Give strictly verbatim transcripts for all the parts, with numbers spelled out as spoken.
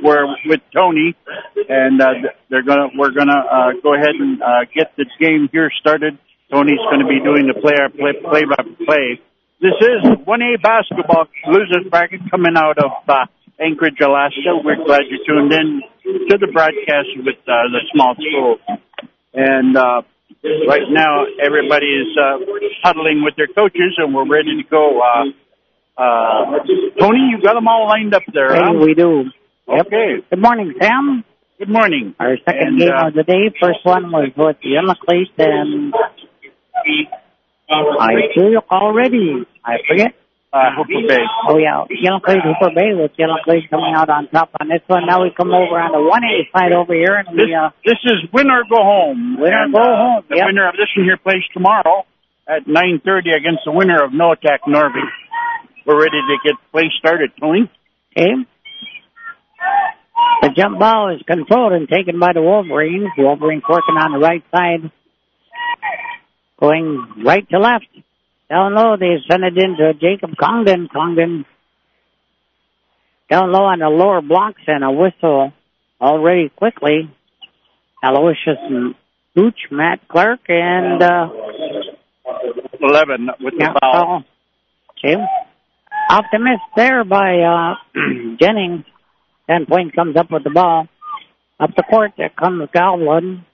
we're with Tony, and uh, they're gonna we're gonna uh, go ahead and uh, get the game here started. Tony's going to be doing the play play play by play. This is one A basketball losers bracket coming out of uh, Anchorage, Alaska. We're glad you tuned in to the broadcast with uh, the small school, and uh, right now everybody is uh, huddling with their coaches, and we're ready to go. Uh, uh, Tony, you got them all lined up there, huh? Hey, we do. Yep. Okay. Good morning, Sam. Good morning. Our second and, game uh, of the day. First one was with Yellowclate, and I feel already. I forget. Uh, Hooper Bay. Oh, yeah. Yellowclate, Hooper Bay, with Yellowclate coming out on top on this one. Now we come over on the one A side over here, and This, we, uh, this is win or go home. Win or And, go uh, home, The yep. winner of this one here plays tomorrow at nine thirty against the winner of Noatak Norby. We're ready to get play started, Tony. okay. The jump ball is controlled and taken by the Wolverines. Wolverines working on the right side, going right to left. Down low, they send it into Jacob Congdon. Congdon down low on the lower blocks, and a whistle already quickly. Aloysius Gooch, Matt Clark, and uh, eleven with the yeah, foul. okay. Optimist there by uh, Jennings. Ten point comes up with the ball. Up the court, there comes Galvin.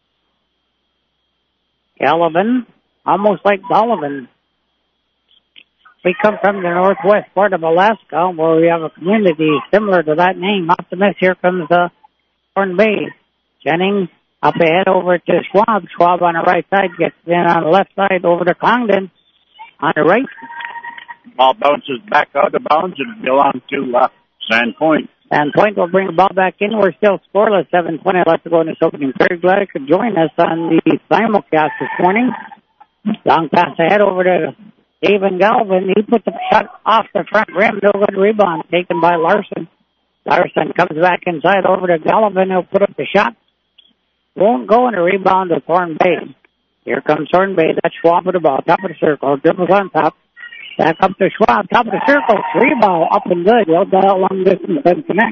Galvin, almost like Donovan. We come from the northwest part of Alaska, where we have a community similar to that name. Optimist, here comes uh, Thorn Bay. Jennings up ahead over to Schwab. Schwab on the right side gets in on the left side over to Congdon on the right. Ball bounces back out of bounds and belongs to uh, Sandpoint. Sandpoint will bring the ball back in. We're still scoreless, seven twenty left to go in this opening. Very glad you could join us on the simulcast this morning. Long pass ahead over to David Galvin. He put the shot off the front rim. No good rebound taken by Larson. Larson comes back inside over to Galvin. He'll put up the shot. Won't go in a rebound to Thorn Bay. Here comes Thorn Bay. That's Schwab with the ball. Top of the circle. Dribbles on top. Back up to Schwab. Top of the circle. Three ball up and good. He'll dial long distance and connect.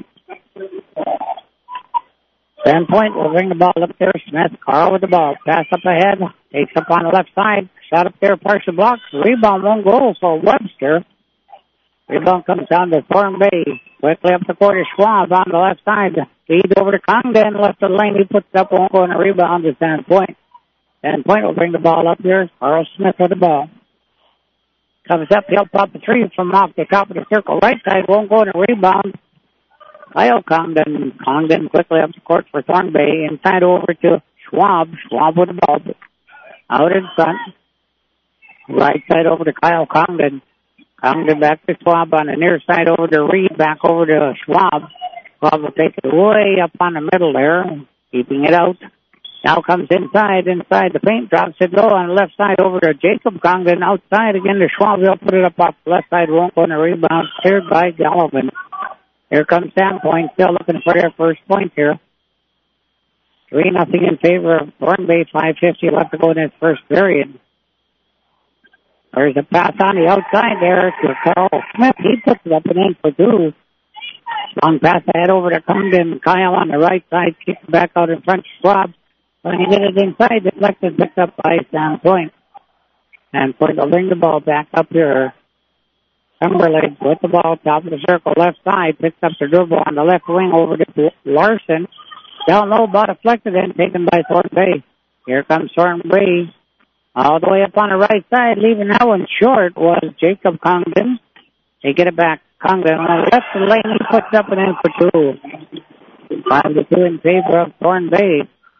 Sandpoint will bring the ball up there. Smith, Carl with the ball. Pass up ahead. Takes up on the left side. Shot up there. Partial blocks. Rebound won't go for Webster. Rebound comes down to Thorn Bay. Quickly up the court is Schwab on the left side. Feed over to Congdon. Left of the lane. He puts it up. Won't go in a rebound to Sandpoint. Sandpoint will bring the ball up here. Carl Smith with the ball. Comes up, he'll pop the three from off the top of the circle. Right side won't go in a rebound. Kyle Congdon. Congdon quickly up the court for Thorn Bay. Inside over to Schwab. Schwab with the ball. Out in front. Right side over to Kyle Congdon. Congdon back to Schwab on the near side over to Reed. Back over to Schwab. Schwab will take it way up on the middle there. Keeping it out. Now comes inside, inside the paint, drops it low on the left side over to Jacob Congdon. Outside again to Schwab. He'll put it up off the left side, won't go in a rebound. Cleared by Galvin. Here comes Sandpoint, still looking for their first point here. Three nothing in favor of Thorn Bay. five fifty left to go in this first period. There's a pass on the outside there to Carl Smith. He puts it up and in for two. Long pass ahead over to Congdon. Kyle on the right side, kicks it back out in front to Schwab. When he get it inside, deflected, picked up by Sandpoint. Sandpoint will bring the ball back up here. Timberlake with the ball, top of the circle, left side, picks up the dribble on the left wing over to Larson. Down low, ball deflected and taken by Thorn Bay. Here comes Thorn Bay. All the way up on the right side, leaving that one short was Jacob Congdon. They get it back. Congdon on the left of the lane, he puts up and in for two. Five to two in favor of Thorn Bay.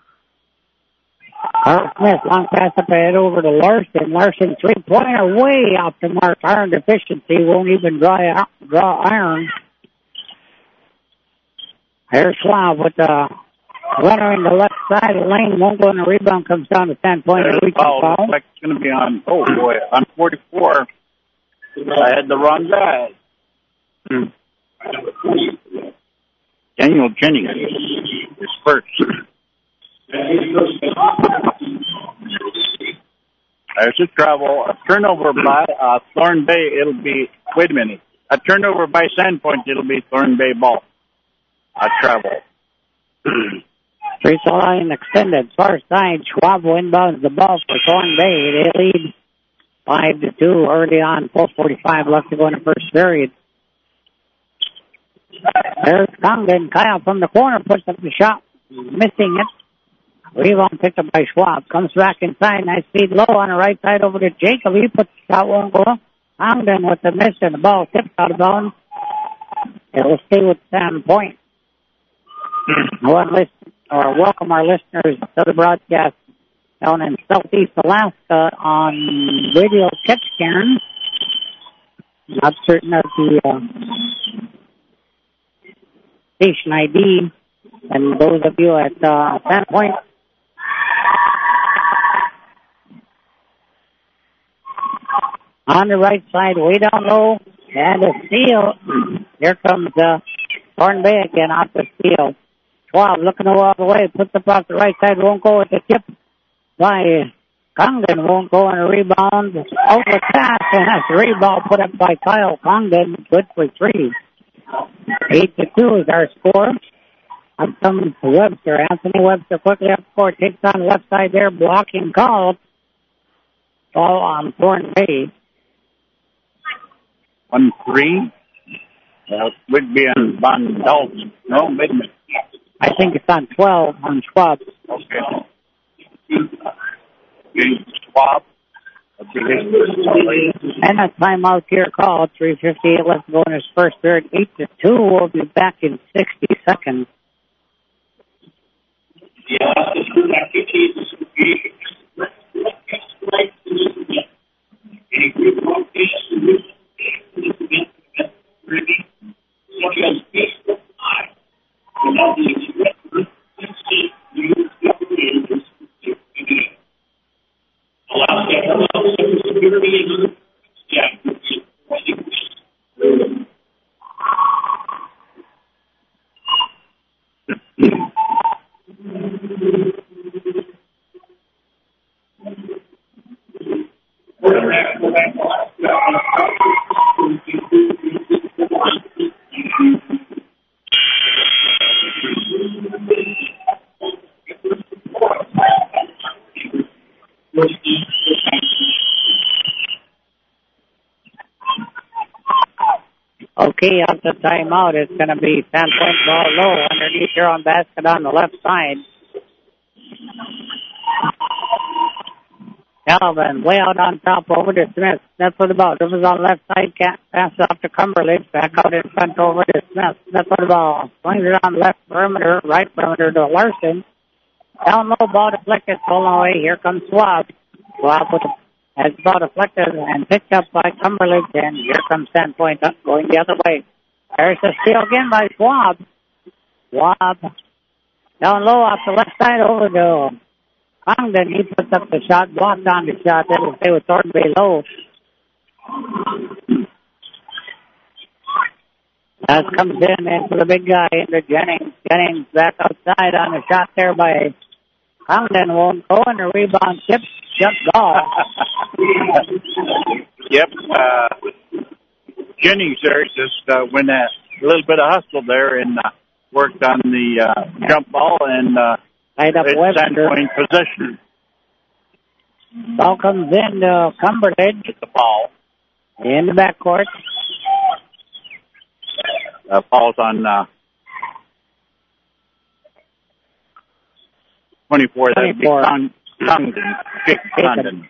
Carl Smith, long pass up ahead over to Larson. Larson, three-pointer, way off the mark. Iron deficiency, won't even draw, draw iron. Here's Schwab with the runner in the left side of the lane. Won't go in the rebound, comes down to ten-point. Foul. Looks like it's going to be on, oh boy, on forty-four. I had the wrong guy. Hmm. Daniel Jennings is first. There's a travel, a turnover by uh, Thorn Bay. It'll be, wait a minute, a turnover by Sandpoint. It'll be Thorn Bay ball. Uh, uh, travel. Free throw line extended. Far side, Schwab inbounds the ball for Thorn Bay. They lead five to two early on. four forty-five left to go in the first period. There's Congdon. Kyle from the corner puts up the shot, missing it. Rebound picked up by Schwab. Comes back inside. Nice feed low on the right side over to Jacob. He puts the shot, won't go. Congdon with the miss, and the ball tipped out of bounds. It will stay with Sam Point. I want to listen, or welcome our listeners to the broadcast down in Southeast Alaska on Radio Ketchikan. Not certain of the uh, station I D. And those of you at uh, Sandpoint, on the right side, way down low, and a steal. Here comes uh, Thorn Bay again off the steal. Schwab looking all the way, puts up off the right side, won't go with the tip by Congdon, won't go on a rebound. Out the pass, and that's a rebound put up by Kyle Congdon, good for three. Eight to two is our score. Up comes Webster. Anthony Webster quickly up court, takes on the left side there, blocking called. Ball on Thorn Bay. One three. That would be on Von Dalton. No, midnight. I think it's on twelve on Schwab. Okay. Schwab. And a timeout here called. three fifty-eight left to go in his first period. eight to two. We'll be back in sixty seconds. Okay, up the timeout, it's going to be Sandpoint ball low underneath your own basket on the left side. Calvin way out on top over to Smith. Smith with the ball. This is on the left side. Can't pass it off to Cumberledge. Back out in front over to Smith. Smith with the ball. Swings it on the left perimeter, right perimeter to Larson. Down low, ball deflected, stolen away. Here comes Schwab. Schwab with the has the ball deflected and picked up by Cumberledge, and here comes Sandpoint up going the other way. There's a steal again by Schwab. Schwab down low off the left side over to Congdon. He puts up the shot, blocked on the shot. That will stay with Thorn Bay low. As comes in, in for the big guy into Jennings. Jennings back outside on the shot there by Congdon. Won't go, and the rebound tip just off. Yep. Uh, Jennings there just uh, went a little bit of hustle there and uh, worked on the uh, jump ball and uh, tied up Webster. Point possession. Ball comes in to Cumberledge. Get the ball in the backcourt. Uh, falls on uh, twenty-four. That'd be Con- Congdon. Congdon.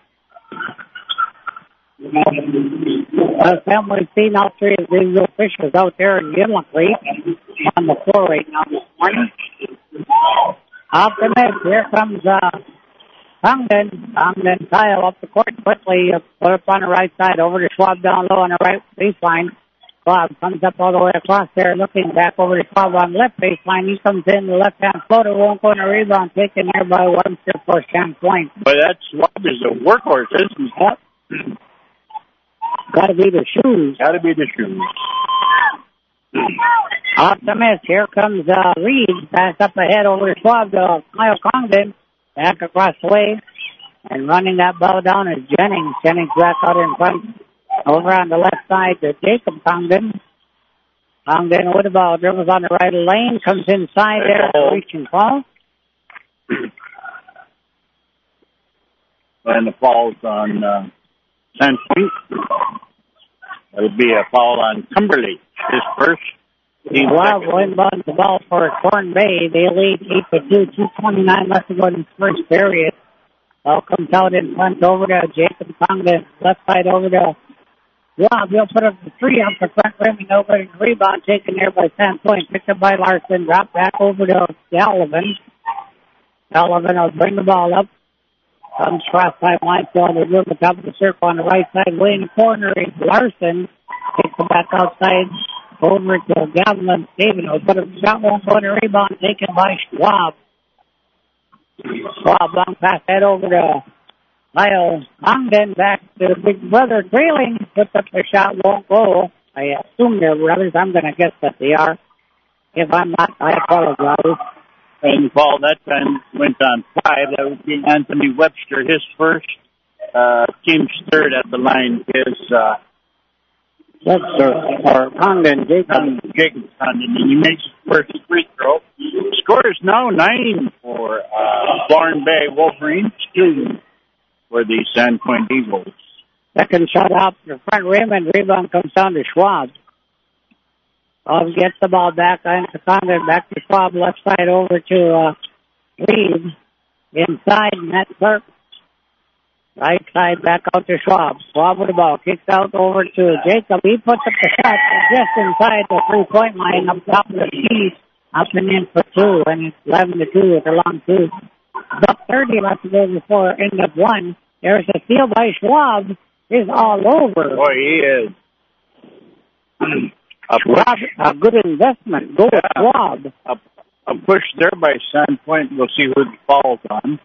Uh, Sam, we've seen all three of these officials out there in Gimley on the floor right now this morning. Off the net, here comes uh, Congdon. Congdon Kyle up the court quickly, uh, put up on the right side, over to Schwab down low on the right baseline. Schwab comes up all the way across there, looking back over to Schwab on the left baseline. He comes in, the left-hand floater won't go in a rebound, taken there by Webster for Sandpoint. But that Schwab is a workhorse, isn't he? Yep. Got to be the shoes. Got to be the shoes. Off the miss. Here comes uh, Reed. Pass up ahead over to Schwab to Kyle Congdon. Back across the way. And running that ball down is Jennings. Jennings back out in front. Over on the left side to Jacob Congdon. Congdon with the ball. Dribbles on the right lane. Comes inside there. Reaching ball. And the fall's on uh, Sandpoint. It'll be a foul on Cumberly. His first. Schwab inbounds the ball for Thorn Bay. They lead eight to two. two twenty-nine left to go in the first period. Ball comes out in front over to Jacob Congdon. Left side over to Schwab. He'll put up the three up the front rim and over the rebound taken there by Sandpoint. Picked up by Larson. Drop back over to Gallivan. Gallivan will bring the ball up. Comes cross side line, still on the roof, the top of the circle on the right side, way in the corner is Larson. Takes it back outside, over to Gavin Stephen. Will put a shot, won't go to rebound, taken by Schwab. Schwab long pass that over to Lyle Congdon, back to Big Brother trailing, puts up the shot, won't go. I assume they're brothers. I'm going to guess that they are. If I'm not, I apologize. And Paul, that time went on five. That would be Anthony Webster. His first, uh, team's third at the line is, uh, Webster, or Congdon, Jacob. Jacob Congdon, and he makes his first free throw. Score is now nine for, uh, Thorn Bay Wolverines, two for the Sandpoint Eagles. Second shot out the front rim, and rebound comes down to Schwab. Schwab gets the ball back into Congdon, back to Schwab, left side over to uh, Reed. Inside, net clerk. Right side back out to Schwab. Schwab with the ball. Kicks out over to Jacob. He puts up the shot just inside the three-point line up top of the key. Up and in for two, and it's eleven to two with a long two. About thirty left to go before end of one. There's a steal by Schwab. He's all over. Boy, he is. A, Schwab, a good investment. Go with yeah. Schwab. A, a push there by Sandpoint. We'll see who the falls on.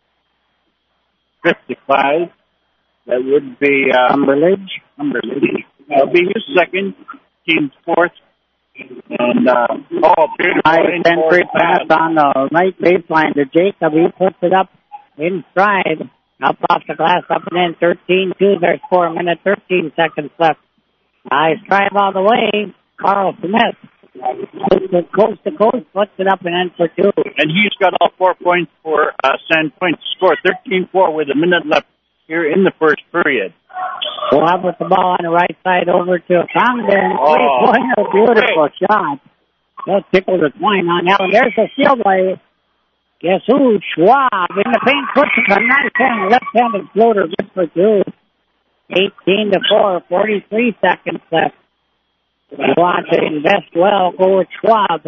fifty-five. That would be uh, Cumberledge. Cumberledge. That'll be his second. Team's fourth. And, uh, oh, beautiful. Nice entry pass on the right baseline to Jacob. He puts it up in stride. Up off the glass, up and in. thirteen two. There's four minutes, thirteen seconds left. Nice drive all the way. Carl Smith. Coast to coast, puts it up and in for two. And he's got all four points for uh, Sandpoint to score. thirteen four with a minute left here in the first period. Schwab with the ball on the right side over to Congdon. Oh, three-pointer, beautiful great shot. Just tickled the twine on that one. There's a steal by, guess who? Schwab in the paint, puts it a nice hand, left-handed floater, good for two. eighteen to four, forty-three seconds left. If you want to invest well, go with Schwab.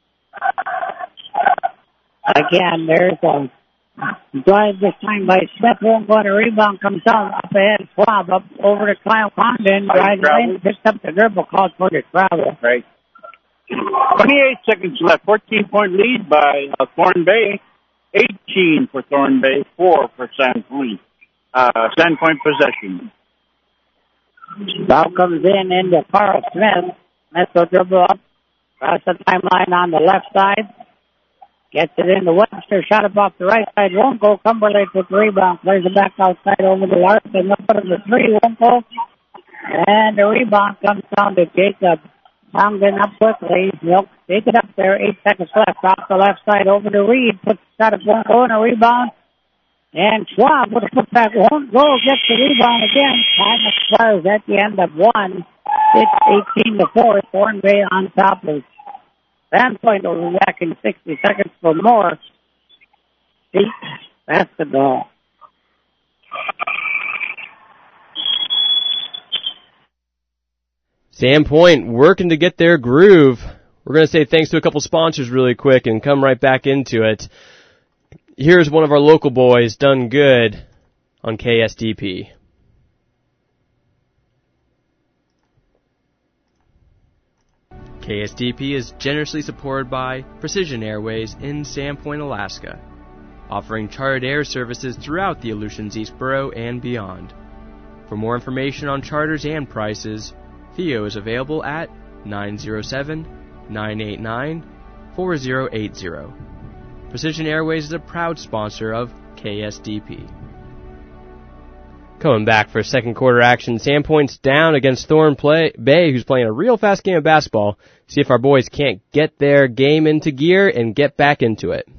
Again, there's a drive this time by Smith. Won't go to rebound. Comes down up ahead. Schwab up over to Kyle Congdon. Drives in. Picks up the dribble. Calls for the travel. Right. twenty-eight seconds left. fourteen-point lead by uh, Thorn Bay. eighteen for Thorn Bay. four for Sandpoint. Uh, Sandpoint possession. Ball comes in into Carl Smith. Smith will dribble up. Across the timeline on the left side. Gets it into Webster. Shot up off the right side. Won't go. Cumberland with the rebound. Plays it back outside over to Larson. Up for the three. Won't go. And the rebound comes down to Jacob. Congdon up quickly. He'll take it up there. Eight seconds left. Off the left side over to Reed. Puts the shot up. Won't go. And a rebound. And Schwab with a putback. Won't go. Gets the rebound again. Time expires at the end of one. It's eighteen to four. Thorn Bay on top of Sandpoint. Will be back in sixty seconds for more state basketball. Sandpoint working to get their groove. We're going to say thanks to a couple sponsors really quick and come right back into it. Here's one of our local boys, Done Good, on K S D P. K S D P is generously supported by Precision Airways in Sandpoint, Alaska, offering chartered air services throughout the Aleutians East Borough and beyond. For more information on charters and prices, Theo is available at nine oh seven, nine eight nine, four oh eight oh. Precision Airways is a proud sponsor of K S D P. Coming back for second quarter action, Sandpoint's down against Thorn play, Bay, who's playing a real fast game of basketball. See if our boys can't get their game into gear and get back into it.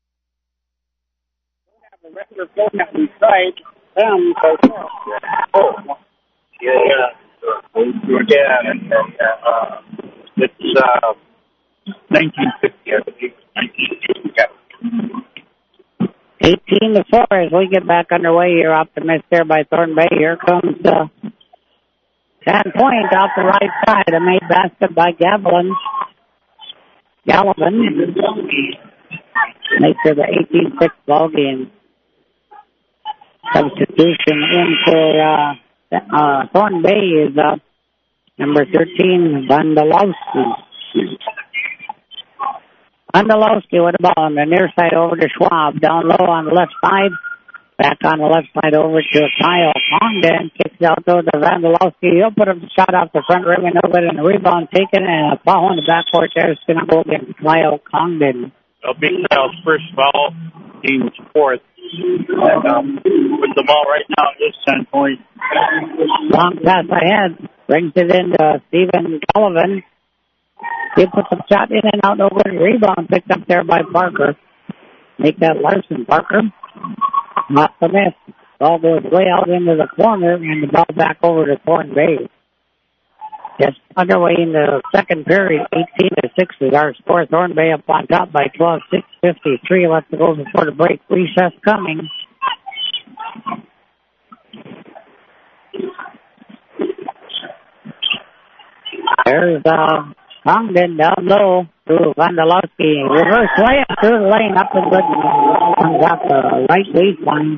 Yeah, and, uh, it's uh, nineteen fifty, I believe. nineteen fifty, yeah. eighteen to four as we get back underway here. Optimist there by Thorn Bay. Here comes uh, Sandpoint off the right side. A made basket by Gavilan. Gallivan makes it the eighteen six ball game. Substitution in for uh, uh, Thorn Bay is uh, number thirteen, Vandalovsky. Vandalovsky with the ball on the near side over to Schwab. Down low on the left side. Back on the left side over to Kyle Congdon. Kicks out though to Vandalovsky. He'll put up the shot off the front rim and over and the rebound taken and a foul in the backcourt there is going to go against Kyle Congdon. It'll be Kyle's first foul, team's fourth. And, um, with the ball right now at this standpoint. Long pass ahead. Brings it into Stephen Gallivan. He puts a shot in and out. No good. Rebound picked up there by Parker. Make that Larson. Parker. Not the miss. Ball goes way out into the corner and the ball back over to Thorn Bay. Just underway in the second period. eighteen to six is our score. Thorn Bay up on top by twelve. six fifty-three left to go before the break. Recess coming. There's uh, Congdon down low to Vandalovsky. Reverse layup through the lane up and good. Comes out the right baseline.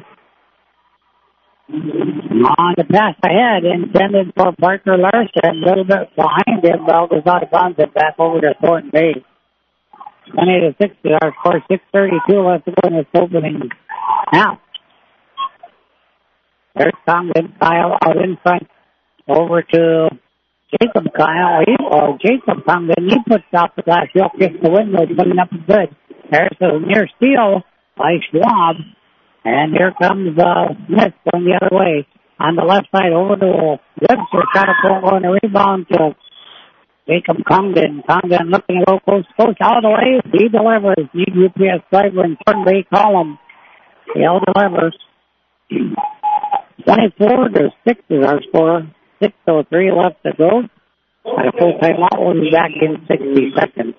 On the pass ahead, intended for Parker Larson. A little bit behind him. Ball goes out of bounds and back over to Thornton Bay. twenty to six is our score. six thirty-two left to go in this opening. Now, there's Congdon. Kyle out in front. Over to Jacob Kyle. He, or Jacob Congdon. He puts out the glass. He'll kiss the window. Putting up good. There's a near steal by Schwab. And here comes uh, Smith going the other way. On the left side over to Webster. Trying to pull on the rebound to Jacob Congdon. Congdon looking to go coast to coast. All the way. He delivers. Need U P S driver in Thorn Bay column. He'll deliver. twenty-four to six is our score. six oh three left to go. At a full time out. We'll be back in sixty seconds.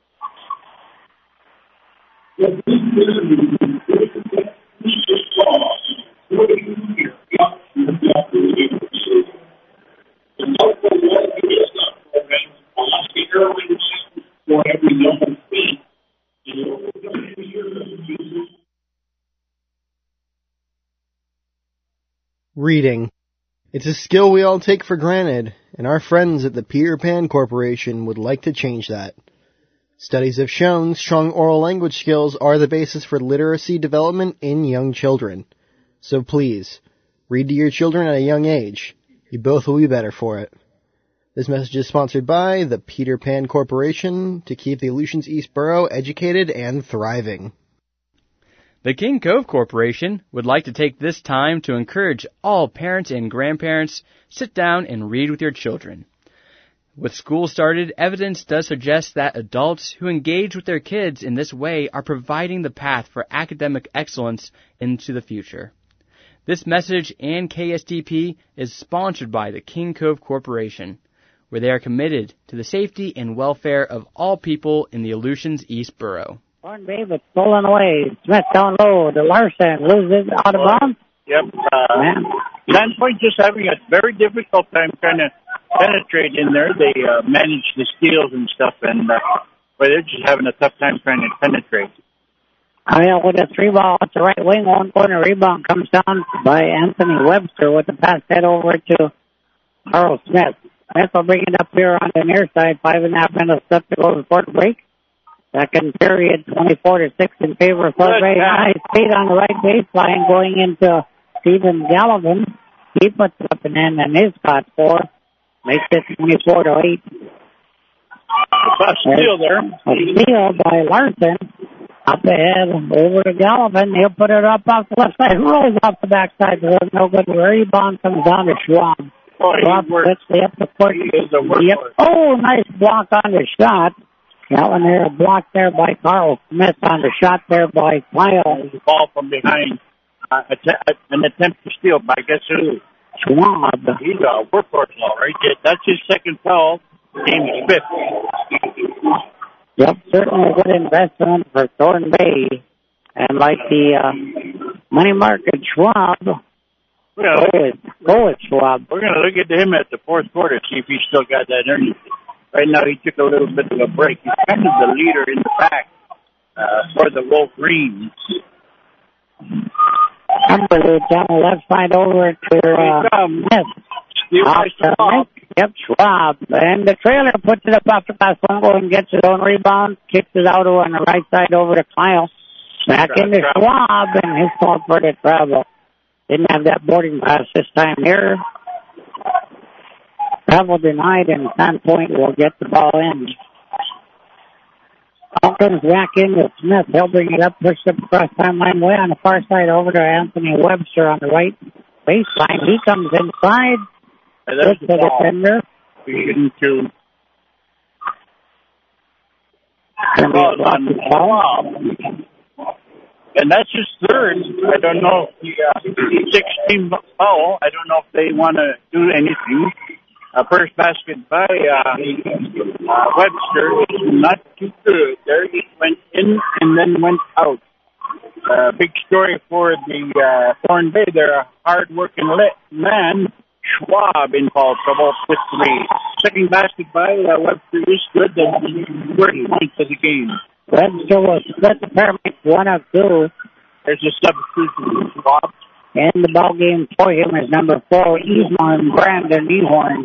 Reading. It's a skill we all take for granted, and our friends at the Peter Pan Corporation would like to change that. Studies have shown strong oral language skills are the basis for literacy development in young children. So please, read to your children at a young age. You both will be better for it. This message is sponsored by the Peter Pan Corporation to keep the Aleutians East Borough educated and thriving. The King Cove Corporation would like to take this time to encourage all parents and grandparents sit down and read with your children. With school started, evidence does suggest that adults who engage with their kids in this way are providing the path for academic excellence into the future. This message and K S D P is sponsored by the King Cove Corporation, where they are committed to the safety and welfare of all people in the Aleutians East Borough. Thorn Bay, but stolen away. Smith down low to Larson. Loses out of bounds. Yep. Uh, Sandpoint just having a very difficult time trying to penetrate in there. They uh, manage the steals and stuff, and uh, but they're just having a tough time trying to penetrate. Kyle with a three ball at the right wing. One corner rebound comes down by Anthony Webster with the pass head over to Carl Smith. Smith will bring it up here on the near side. Five and a half minutes left to go before the break. Second period, twenty-four to six in favor of Thorn Bay. Nice speed on the right baseline going into Stephen Gallivan. He puts it up and in, and his spot four makes it twenty-four to eight. A steal there. A steal by Larson. Up ahead, over to Gallivan. He'll put it up off the left side. Rolls off the backside. There's no good. Rebound comes down to Schwab. Oh, Schwab puts the up the court. Yep. Oh, nice block on the shot. That one there, blocked there by Carl Smith on the shot there by Kyle. Ball from behind. Uh, an attempt to steal by guess who? Schwab. He's a workhorse, all right. That's his second foul. Team's fifth. Yep, certainly a good investment for Thorn Bay. And like the uh, money market Schwab, yeah, go, with, go with Schwab. We're going to look at him at the fourth quarter, see if he's still got that energy. Right now he took a little bit of a break. He's kind of the leader in the pack uh, for the Wolverines. Cumberland down the left side over to uh, Smith. Uh, yep, Schwab. And the trailer puts it up off the pass window and gets his own rebound. Kicks it out on the right side over to Kyle. Back into Schwab and his fault for the travel. Didn't have that boarding pass this time here. Travel denied and Sandpoint will get the ball in. Ball comes back into Smith. He'll bring it up, push it across timeline way on the far side over to Anthony Webster on the right baseline. He comes inside. There's the defender. Into and that's his third. I don't know if the uh, six-team foul. I don't know if they want to do anything. Uh, first basket by uh, uh, Webster. Not too good. There he went in and then went out. Uh, big story for the uh, Thorn Bay. They're a hard-working man. Schwab in foul trouble with three. Second basket by uh, Webster is good. And first points of the game. Webster will split the paramedic one of two. There's a substitution for Schwab. And the ball game for him is number four, Eastman Brandon Ehorn.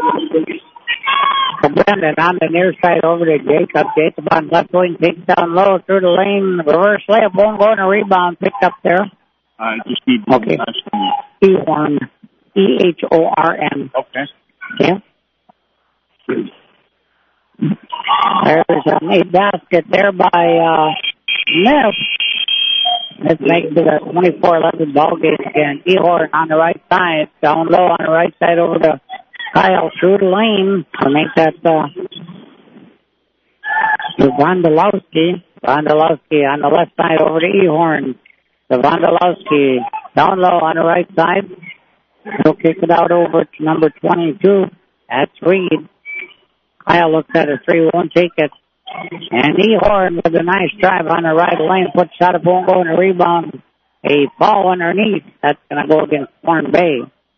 So Brandon on the near side over to Jacob. Jacob on left wing, takes down low through the lane. Reverse layup, won't go in a rebound. Picked up there. I uh, just need okay. Ehorn. E H O R N. Okay. Yeah. There's a made basket there by uh, Smith. This makes it a twenty-four eleven ball game again. Ehorn on the right side. Down low on the right side over to Kyle through the lane to make that uh, to Vondolowski. Vondolowski on the left side over to Ehorn. To Vondolowski. Down low on the right side. He'll kick it out over to number twenty-two. That's Reed. Kyle looks at a three, won't take it. And Ehorn with a nice drive on the right lane, puts shot up, won't go in a rebound. A ball underneath. That's going to go against Thorn Bay.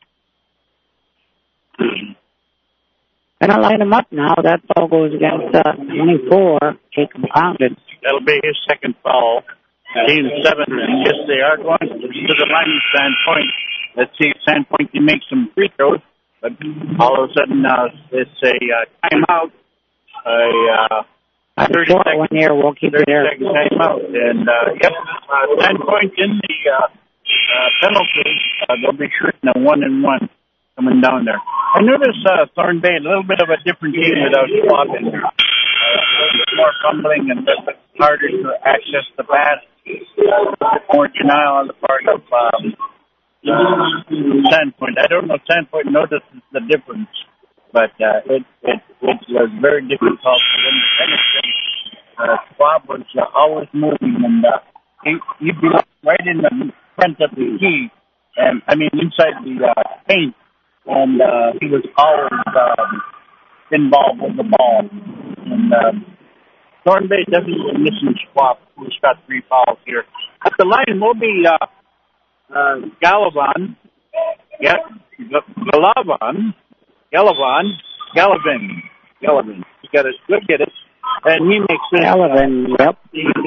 Gonna line him up now. That ball goes against uh, twenty-four. Jacob Pounded. That'll be his second foul. Team seven, and yes, they are going to the line Sandpoint. Let's see if Sandpoint can make some free throws. But all of a sudden, uh, it's a uh, timeout. A uh, thirty second one here. We'll keep it there. Timeout, and uh, yep, uh, Sandpoint in the uh, uh, penalty. Uh, they'll be shooting a one and one coming down there. I noticed uh, Thorn Bay a little bit of a different team without Schwab in there. Uh, more fumbling and a little bit harder to access the pass. More denial on the part of um, Sandpoint. I don't know if Sandpoint notices the difference, but uh, it, it it was very difficult for them to penetrate. Uh, Schwab was uh, always moving, and uh, he, he'd be right in the front of the key, and I mean inside the uh, paint, and uh, he was always um, involved with the ball. And um, Thorn Bay definitely missing Schwab, who's got three fouls here. At the line will be uh, uh, Galavan. Yeah, Galavan. Galavan. Galavin. Galavin. You got to look at it. And he makes it. Galavin, yep.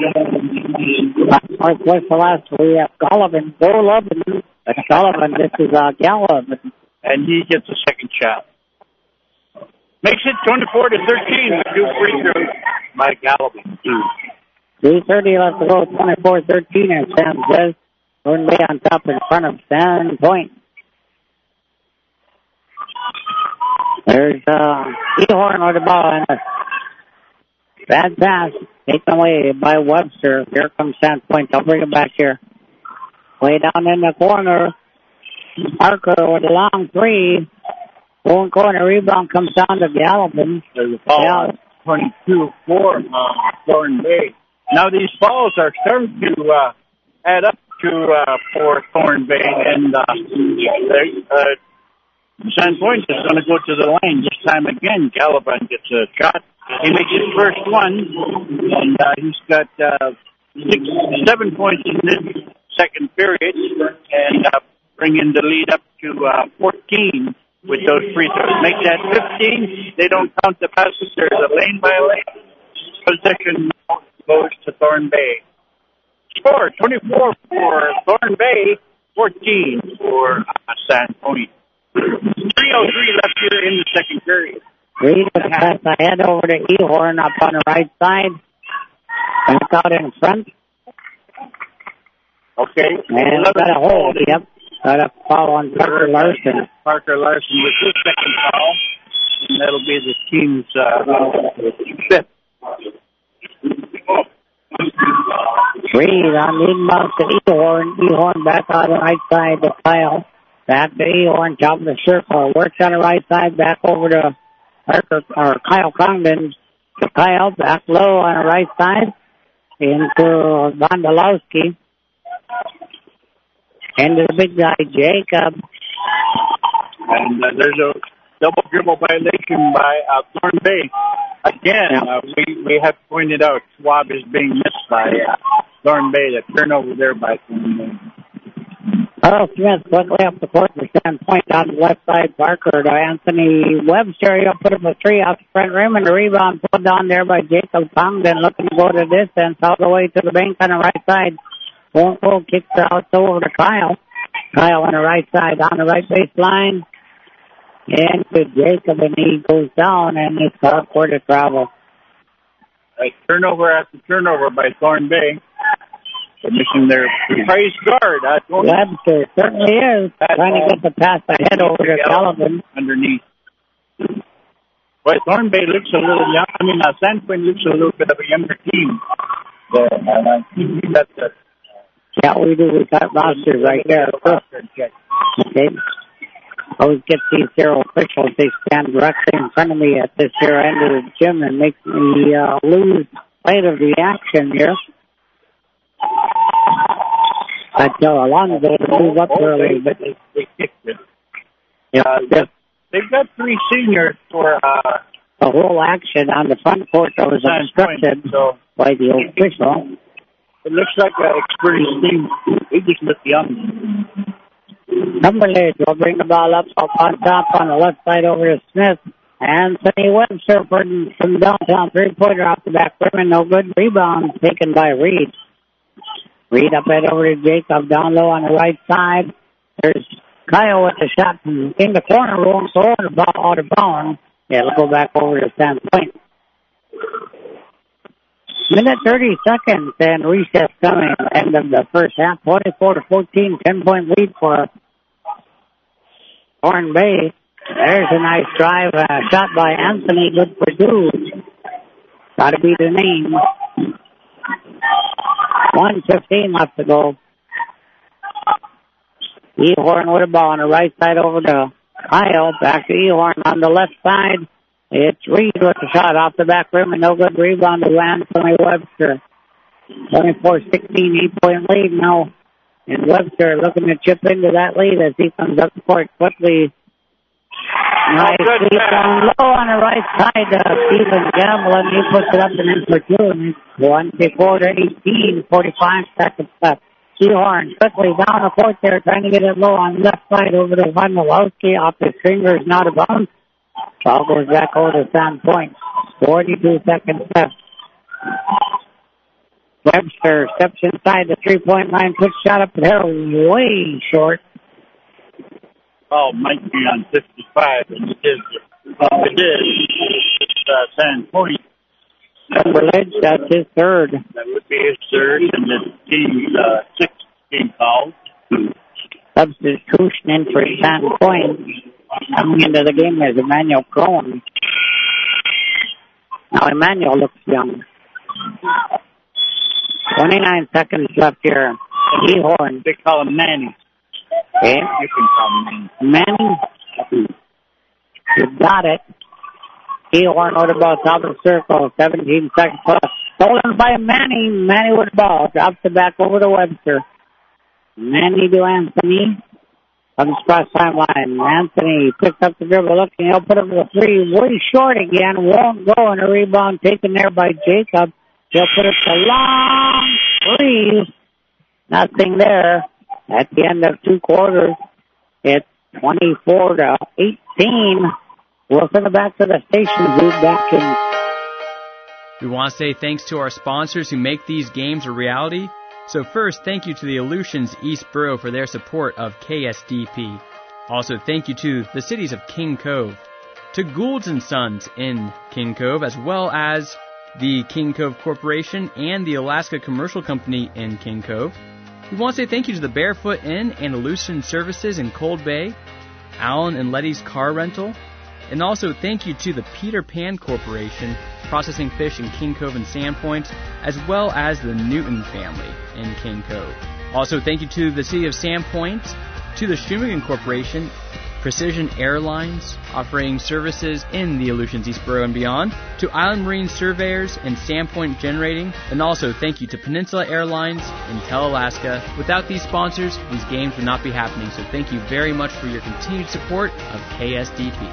Mark was the last we have Galavin. Galavin. Galavin. This is uh, Galavin. And he gets a second shot. Makes it twenty-four to thirteen. Two free throws by Galavin. three thirty left to go. twenty-four thirteen. And Sam says Thorn Bay on top in front of Sandpoint. There's uh, Ehorn with the ball and a bad pass. taken away by Webster. Here comes Sandpoint. I'll bring it back here. Way down in the corner. Parker with a long three. One corner rebound comes down to Gallivan. There's a foul. Yeah. twenty-two for uh, Thorn Bay. Now these fouls are starting to uh, add up to uh, for Thorn Bay, and uh, they, uh, Sandpoint is going to go to the line this time again. Gallivan gets a shot. He makes his first one, and uh, he's got uh, six, seven points in this second period, and uh, bringing the lead up to uh, fourteen with those free throws. Make that fifteen. They don't count the passes. There's a lane by lane. Possession goes to Thorn Bay. Score twenty-four for Thorn Bay, fourteen for uh, Sandpoint. three oh three left here in the second period. Reed with the pass ahead over to Ehorn up on the right side. Back out in front. Okay. And got a hold. Yep. Got a foul on Parker Larson. Parker Larson with his second foul. And that'll be the team's uh, fifth. Reed on the inbound to Ehorn. Ehorn back on the right side to Kyle. Back to Ehorn, top of the circle. Works on the right side, back over to Parker, or Kyle Congdon. To Kyle, back low on the right side. Into Vondolowski. Into the big guy, Jacob. And uh, there's a double dribble violation by uh, Thorn Bay. Again, uh, we, we have pointed out Schwab is being missed by uh, Thorn Bay. The turnover there by Thorn Bay. Earl Smith quickly up the court for Sandpoint on the left side. Parker to Anthony Webster. He'll put up a three off the front rim, and the rebound put down there by Jacob Congdon, looking to go to distance all the way to the bank on the right side. Won't go, kicks it out over to Kyle. Kyle on the right side, on the right baseline. And to Jacob, and he goes down, and it's called for the travel. A turnover after turnover by Thorn Bay. They're missing their praise guard. Uh, Webster certainly is. Trying to get the pass ahead over to Gallivan. Underneath. But Thorn Bay looks a little young. I mean, uh, Sandpoint looks a little bit of a younger team. There, and I think that's a... Yeah, we do. We got rosters right there. Okay. Always get these zero officials. They stand directly in front of me at this here end of the gym and make me uh, lose sight of the action here. I tell Alonzo to move up oh, early, but they, they kicked it. Yeah, uh, they've got three seniors for uh, the whole action on the front court that was obstructed so by the official. It looks like an experienced team. They just look young. Number eight will bring the ball up, up on top on the left side over to Smith. Anthony Webster from, from downtown, three-pointer off the back rim, and no good. Rebound taken by Reed. Reed up and over to Jacob, down low on the right side. There's Kyle with the shot from in the corner, rolling forward, the ball out of bounds. Yeah, it'll go back over to Sandpoint. Minute thirty seconds and recess coming. End of the first half, twenty-four to fourteen, ten-point lead for Thorn Bay. There's a nice drive, uh, shot by Anthony, good for two. Got to be the name. one fifteen left to go. Ehorn with a ball on the right side over to Kyle. Back to Ehorn on the left side. It's Reed with the shot off the back rim and no good. Rebound to Anthony Webster. twenty-four sixteen, eight-point lead now. And Webster looking to chip into that lead as he comes up the court quickly. Nice lead down low on the right side. Uh, Stephen Gamble, and he puts it up and in for two. And it's twenty-four to eighteen, forty-five seconds left. Ehorn quickly down the court there, trying to get it low on the left side over to Vondolowski. Off his fingers, not a bounce. Ball goes back over to Sandpoint. forty-two seconds left. Webster steps inside the three-point line, puts shot up there way short. Oh, might be on fifty-five, and it is. It is. Uh, Sandpoint. Timberledge, that's his third. That would be his third, and the team's uh, sixth team foul. Substitution in for Sandpoint. Coming into the game is Emmanuel Crone. Now, Emmanuel looks young. twenty-nine seconds left here. Ehorn. They call him Manny. Okay. You can call him Manny. Manny. You got it. Ehorn with the ball, top of the circle, seventeen seconds left. Stolen by Manny. Manny with the ball. Drops it back over to Webster. Manny to Anthony. Comes across timeline. Anthony picks up the dribble, looking. He'll put up the three. Way short again. Won't go. And a rebound taken there by Jacob. He'll put up the long three. Nothing there. At the end of two quarters, it's twenty-four to eighteen. We'll send it back to the station. Move back in. We want to say thanks to our sponsors who make these games a reality. So first, thank you to the Aleutians East Borough for their support of K S D P. Also, thank you to the cities of King Cove, to Gould's and Sons in King Cove, as well as the King Cove Corporation and the Alaska Commercial Company in King Cove. We want to say thank you to the Barefoot Inn and Aleutian Services in Cold Bay, Alan and Letty's Car Rental, and also thank you to the Peter Pan Corporation, processing fish in King Cove and Sandpoint, as well as the Newton family in King Cove. Also, thank you to the City of Sandpoint, to the Shumagon Corporation, Precision Airlines, offering services in the Aleutians East Borough and beyond, to Island Marine Surveyors and Sandpoint Generating, and also thank you to Peninsula Airlines and Tel-Alaska. Without these sponsors, these games would not be happening, so thank you very much for your continued support of K S D P.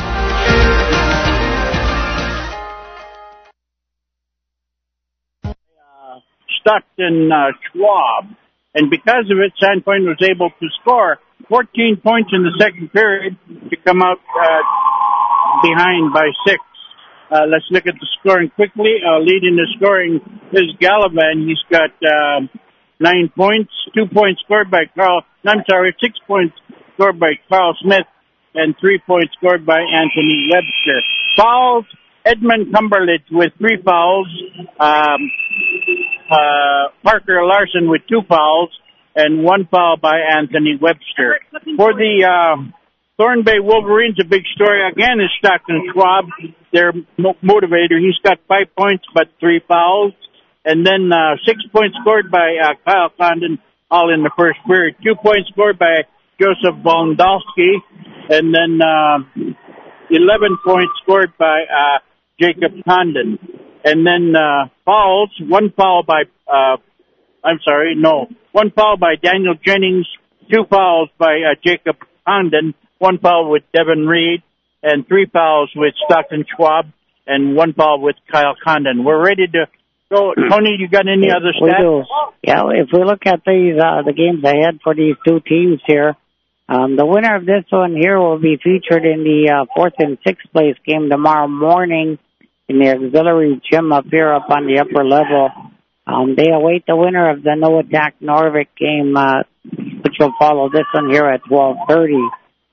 Stockton uh, Schwab. And because of it, Sandpoint was able to score fourteen points in the second period to come out uh, behind by six. Uh, let's look at the scoring quickly. Uh, leading the scoring is Gallivan. He's got uh, nine points, two points scored by Carl. I'm sorry, six points scored by Carl Smith, and three points scored by Anthony Webster. Fouls, Edmund Cumberledge with three fouls. Um, uh, Parker Larson with two fouls, and one foul by Anthony Webster. For the uh, Thorn Bay Wolverines, a big story again is Stockton Schwab, their mo- motivator. He's got five points but three fouls. And then uh, six points scored by uh, Kyle Condon, all in the first period. Two points scored by Joseph Bondowski, and then uh, eleven points scored by uh, Jacob Condon. And then uh, fouls, one foul by, uh, I'm sorry, no, one foul by Daniel Jennings, two fouls by uh, Jacob Condon, one foul with Devin Reed, and three fouls with Stockton Schwab, and one foul with Kyle Condon. We're ready to go. Tony, you got any other stats? We do. Yeah, if we look at these, uh, the games ahead for these two teams here, um, the winner of this one here will be featured in the uh, fourth and sixth place game tomorrow morning in the auxiliary gym up here up on the upper level. Um, they await the winner of the Noatak Norvik game, uh, which will follow this one here at twelve thirty.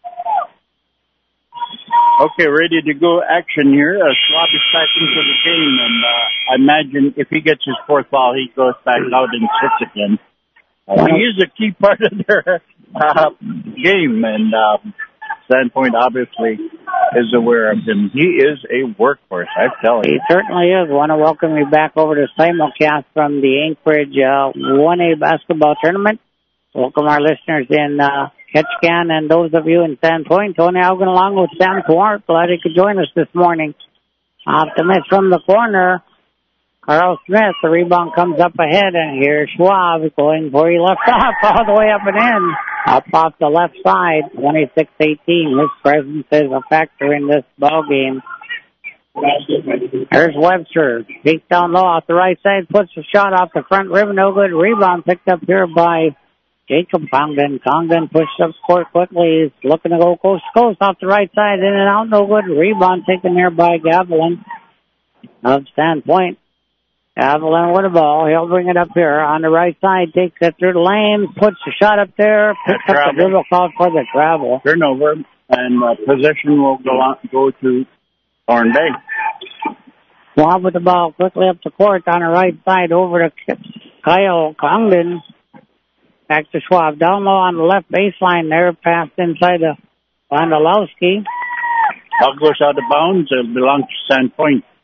Okay, ready to go action here. Uh, Schwab is back into the game, and uh, I imagine if he gets his fourth foul, he goes back out and sits again. Uh, he is a key part of their uh, game, and uh, Sandpoint obviously is aware of him. He is a workhorse, I tell you. He certainly is. I want to welcome you back over to simulcast from the Anchorage uh, one A basketball tournament. Welcome our listeners in uh, Ketchikan and those of you in Sandpoint. Tony Algan along with Sam Thwart. Glad he could join us this morning. Off the miss from the corner. Carl Smith, the rebound comes up ahead, and here's Schwab going for he left off all the way up and in. Up off the left side, twenty-six eighteen. His presence is a factor in this ball game. Here's Webster. Peeks down low off the right side, puts a shot off the front rim. No good. Rebound picked up here by Jacob Congdon. Congdon pushed up court quickly. He's looking to go coast to coast off the right side. In and out. No good. Rebound taken there by Gavilan of Sandpoint. Gavilan with the ball. He'll bring it up here on the right side. Takes it through the lane. Puts the shot up there. Picks up the dribble call for the travel. Turnover. And uh, possession will go on, go to Thorn Bay. Schwab with the ball quickly up the court on the right side over to Kyle Congdon. Back to Schwab. Down low on the left baseline there. Passed inside to Vandalowski. Ball goes out of bounds. It belongs to Sandpoint.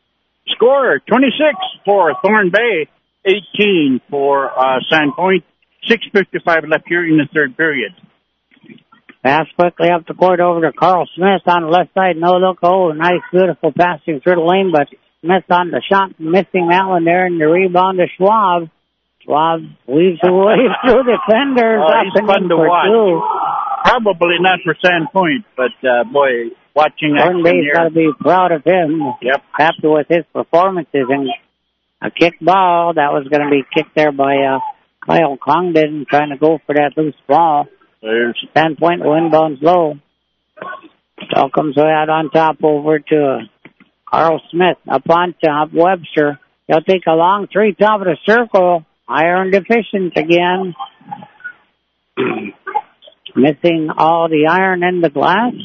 Score, twenty-six for Thorn Bay, eighteen for uh, Sandpoint. six fifty-five left here in the third period. Pass quickly up the court over to Carl Smith on the left side. No look. Oh, nice, beautiful passing through the lane, but Smith on the shot, missing that one there, and the rebound to Schwab. Schwab weaves away through defenders. Oh, he's fun to watch. Two. Probably not for Sandpoint, but uh, boy, watching Thorn Bay's got to be proud of him. Yep. Happy with his performances. And a kick ball that was going to be kicked there by uh, Kyle Congdon, trying to go for that loose ball. There's Sandpoint inbounds low. Ball comes out on top over to Carl Smith. Up on top, Webster. He'll take a long three, top of the circle. Iron deficient again. Missing all the iron in the glass.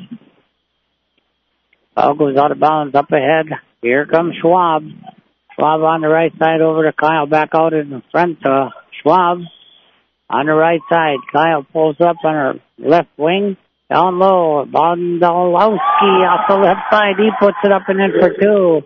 Ball goes out of bounds up ahead. Here comes Schwab. Schwab on the right side over to Kyle. Back out in front to Schwab. On the right side, Kyle pulls up on her left wing. Down low, Bondolowski off the left side. He puts it up and in for two.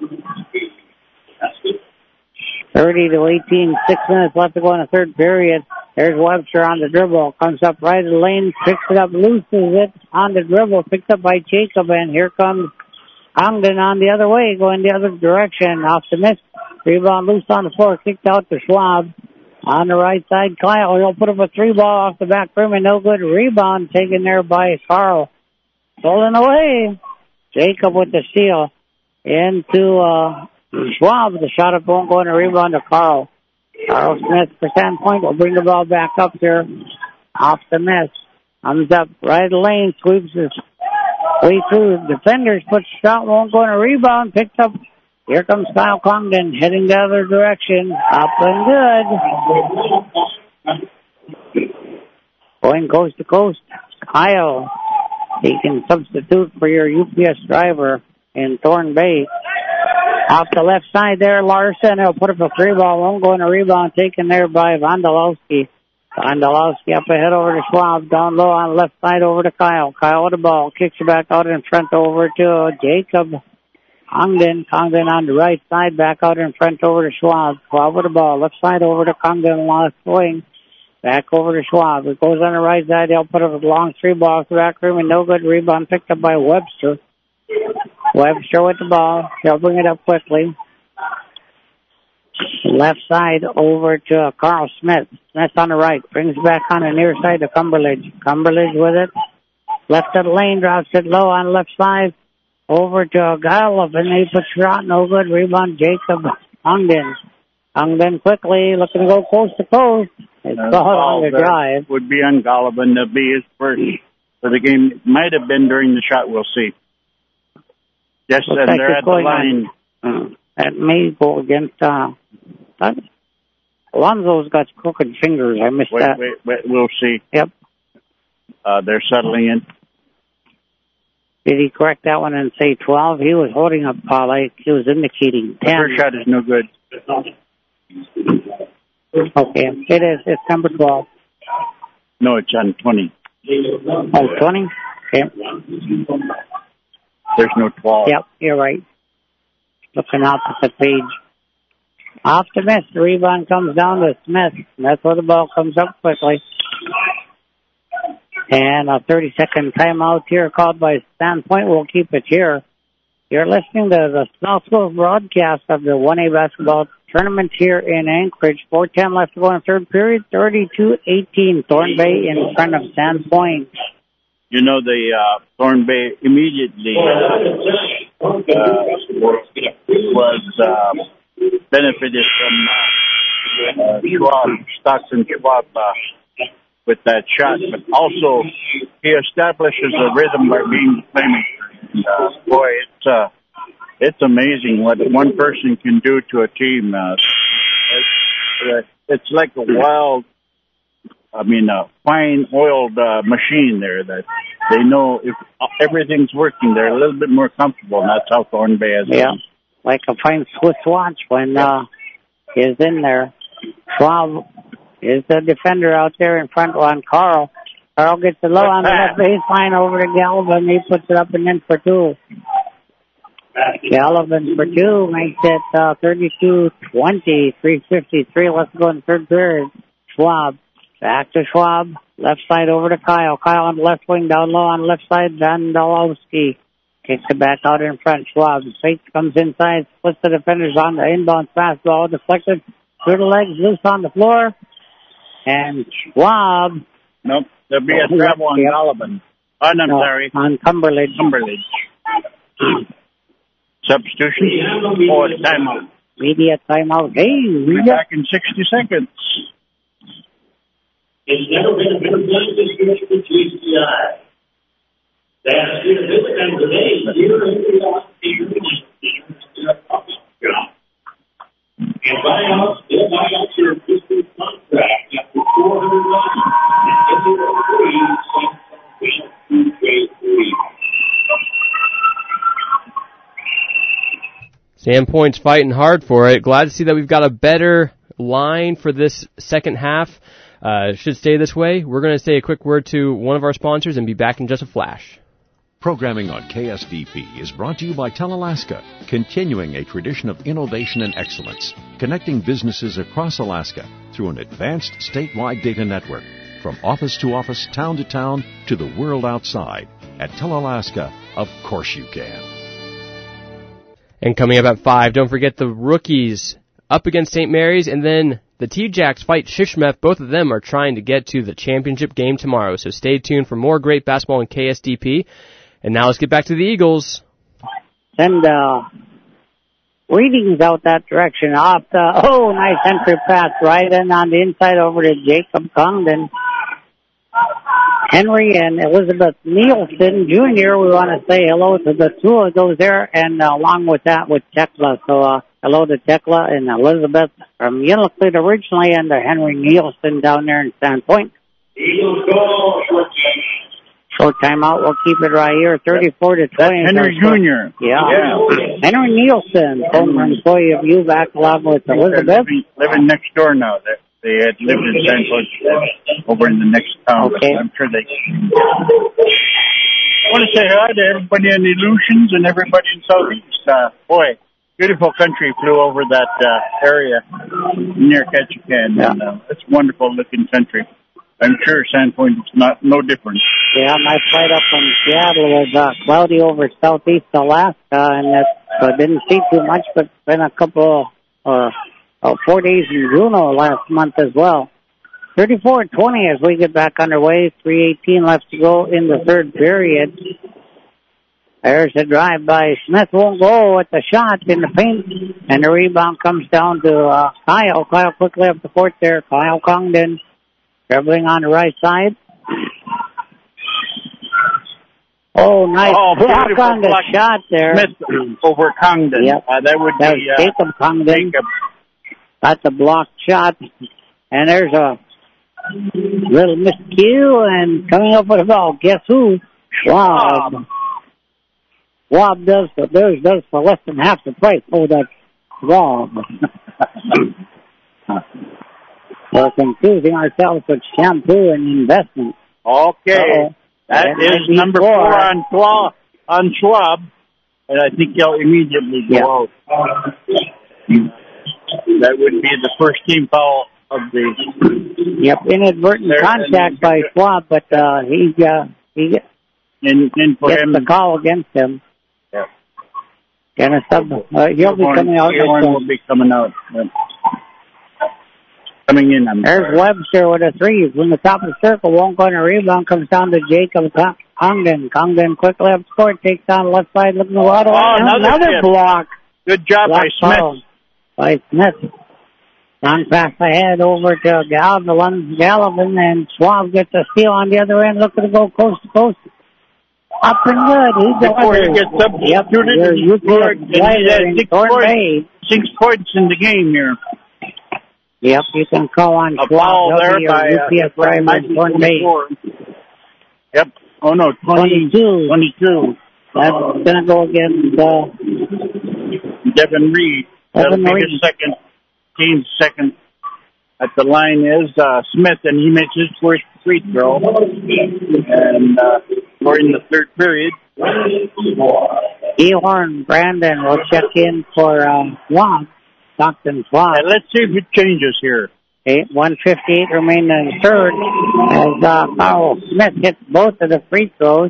thirty to eighteen, six minutes left to go in the third period. There's Webster on the dribble. Comes up right in the lane, picks it up, loses it on the dribble. Picked up by Jacob, and here comes Congdon on the other way, going the other direction. Off the miss. Rebound loose on the floor, kicked out to Schwab. On the right side, Kyle, he'll put up a three ball off the back rim and no good. Rebound taken there by Carl. Stolen away. Jacob with the steal. Into uh, Schwab. The shot up won't go in a rebound to Carl. Carl Smith for Sandpoint will bring the ball back up here. Off the miss. Comes up right the lane, sweeps his way through. Defenders, puts shot, won't go in a rebound. Picked up. Here comes Kyle Congdon heading the other direction. Up and good. Going coast to coast. Kyle, he can substitute for your U P S driver in Thorn Bay. Off the left side there, Larson. He'll put up a three ball. Won't go in a rebound taken there by Vondolowski. Vondolowski up ahead over to Schwab. Down low on the left side over to Kyle. Kyle with the ball. Kicks it back out in front over to Jacob. Congdon, Congdon on the right side, back out in front over to Schwab. Schwab with the ball, left side over to Congdon, left wing, back over to Schwab. It goes on the right side, they'll put up a long three ball to the back room, and no good. Rebound picked up by Webster. Webster with the ball, he'll bring it up quickly. Left side over to Carl Smith. Smith on the right, brings it back on the near side to Cumberledge. Cumberledge with it, left of the lane, drops it low on the left side. Over to Gallup, and he puts shot, no good. Rebound, Jacob Congdon. Congdon quickly, looking to go coast to coast. It's uh, on the drive. Would be on Gallivan to be his first for the game. It might have been during the shot, we'll see. Yes, Looks and like they're at the line. On, uh, that may go against, uh, Alonzo's got crooked fingers. I missed wait, that. Wait, wait, we'll see. Yep. Uh, they're settling in. Did he correct that one and say twelve? He was holding up, uh, like he was indicating ten. The first shot is no good. Okay, it is. It's number twelve. No, it's on twenty. Oh, twenty? Okay. There's no twelve. Yep, you're right. Looking opposite page. Off the miss, the rebound comes down to Smith. That's where the ball comes up quickly. And a thirty-second timeout here called by Sandpoint. We'll keep it here. You're listening to the South Coast broadcast of the one A basketball tournament here in Anchorage. four ten left to go in the third period. thirty-two eighteen. Thorn Bay in front of Sandpoint. You know, the uh, Thorn Bay immediately uh, uh, was uh, benefited from uh, uh, Schwab, Stockton Schwab, uh, with that shot, but also he establishes a rhythm by being playmaker. And, uh, boy, it's uh, it's amazing what one person can do to a team. Uh, it's, it's like a wild, I mean, a fine-oiled uh, machine there that they know if everything's working, they're a little bit more comfortable, and that's how Thorn Bay is. Yeah, like a fine Swiss watch when uh, he's in there. Schwab is the defender out there in front on Carl. Carl gets the low on the left baseline over to Galvin. He puts it up and in for two. Gallivan for two makes it uh, thirty-two twenty, three fifty-three. Let's go in the third period. Schwab. Back to Schwab. Left side over to Kyle. Kyle on the left wing, down low on the left side. Vandalowski kicks it back out in front. Schwab. Fake comes inside. Splits the defenders on the inbound fastball. Deflected. Through the legs. Loose on the floor. And Schwab. Nope. There'll be a travel on Gallivan. Oh, no, I'm no, sorry. On Cumberledge. Cumberledge. Substitution or timeout. Media timeout. Hey, we'll be back in sixty seconds. It's never been a better time this year for G C I. That's been a good time today. Here and buyouts, they'll buy out your existing contract after four hundred dollars. And if you're free, three, three. Sandpoint's fighting hard for it. Glad to see that we've got a better line for this second half. Uh, should stay this way. We're going to say a quick word to one of our sponsors and be back in just a flash. Programming on K S D P is brought to you by Telalaska, continuing a tradition of innovation and excellence, connecting businesses across Alaska through an advanced statewide data network, from office to office, town to town, to the world outside. At Telalaska, of course you can. And coming up at five, don't forget the rookies up against Saint Mary's, and then the T-Jacks fight Shishmeth. Both of them are trying to get to the championship game tomorrow, so stay tuned for more great basketball in K S D P. And now let's get back to the Eagles. Send uh, readings out that direction. Off the, oh, nice entry pass right in on the inside over to Jacob Congdon. Henry and Elizabeth Nielsen Junior We want to say hello to the two of those there, and uh, along with that with Tekla. So uh, hello to Tekla and Elizabeth from Unalakleet originally, and uh, Henry Nielsen down there in Sandpoint. Eagles go short time. Short timeout. We'll keep it right here, thirty-four to twenty. That's Henry Junior Yeah. yeah. Henry Nielsen, former employee of U V A C, along with Elizabeth. Living, living next door now. They, they had lived in Sandpoint over in the next town. Okay. I'm sure they... I want to say hi to everybody in Illusions and everybody in Southeast. Uh, boy, beautiful country flew over that uh, area near Ketchikan. Yeah. And, uh, it's wonderful looking country. I'm sure Sandpoint is not no different. Yeah, my flight up from Seattle was uh, cloudy over southeast Alaska, and it uh, didn't see too much, but it's been a couple, uh, uh, four days in Juneau last month as well. thirty-four twenty as we get back underway. three eighteen left to go in the third period. There's a drive by Smith, won't go with the shot in the paint, and the rebound comes down to uh, Kyle. Kyle quickly up the court there. Kyle Congdon dribbling on the right side. Oh, nice oh, block on the block. shot there. Smith over Congdon. Yep. Uh, that would that be was uh, Jacob Congdon. Jacob. Got the blocked shot. And there's a little miscue, and coming up with the ball, guess who? Schwab. Schwab does for, does, does for less than half the price. Oh, that's Schwab. We're confusing ourselves with shampoo and investment. Okay. Uh-oh. That That is might be number four. four on Schwab, on Schwab. And I think he'll immediately go Yeah. out. That would be the first team foul of the... Yep, inadvertent There, contact by Schwab, but uh, he, uh, he gets And, and for him... the call against him. Yeah. And a sub, uh, he'll be coming out. One will be coming out. But coming in. I'm There's sorry. Webster with a three from the top of the circle. Won't go on a rebound. Comes down to Jacob Congdon. Congdon quickly up court. Takes down left side. Looking to water. Oh, another another tip. block. Good job Block by Smith. foul by Smith. Long pass ahead over to Gallivan. Gallivan and Schwab gets a steal on the other end. Looking to go coast to coast. Up and good. He Before he delivers. gets substituted, Yep, he you scored, and he had six points, six points in the game here. Yep, you can call on A Schwab. foul He'll there be your by U P S uh, driver, might be Thornton Bay. twenty-four. Yep. Oh no, twenty, twenty-two. twenty-two. That's going to go against uh, Devin Reed. That'll Devin be Reed. his second, team's second. At the line is uh, Smith, and he makes his first free throw. And uh, we're in the third period. Ehorn Brandon will check in for uh, Swamp, Stockton Swamp. And let's see if it changes here. Eight, one fifty-eight remaining in the third as uh, Carl Smith hits both of the free throws.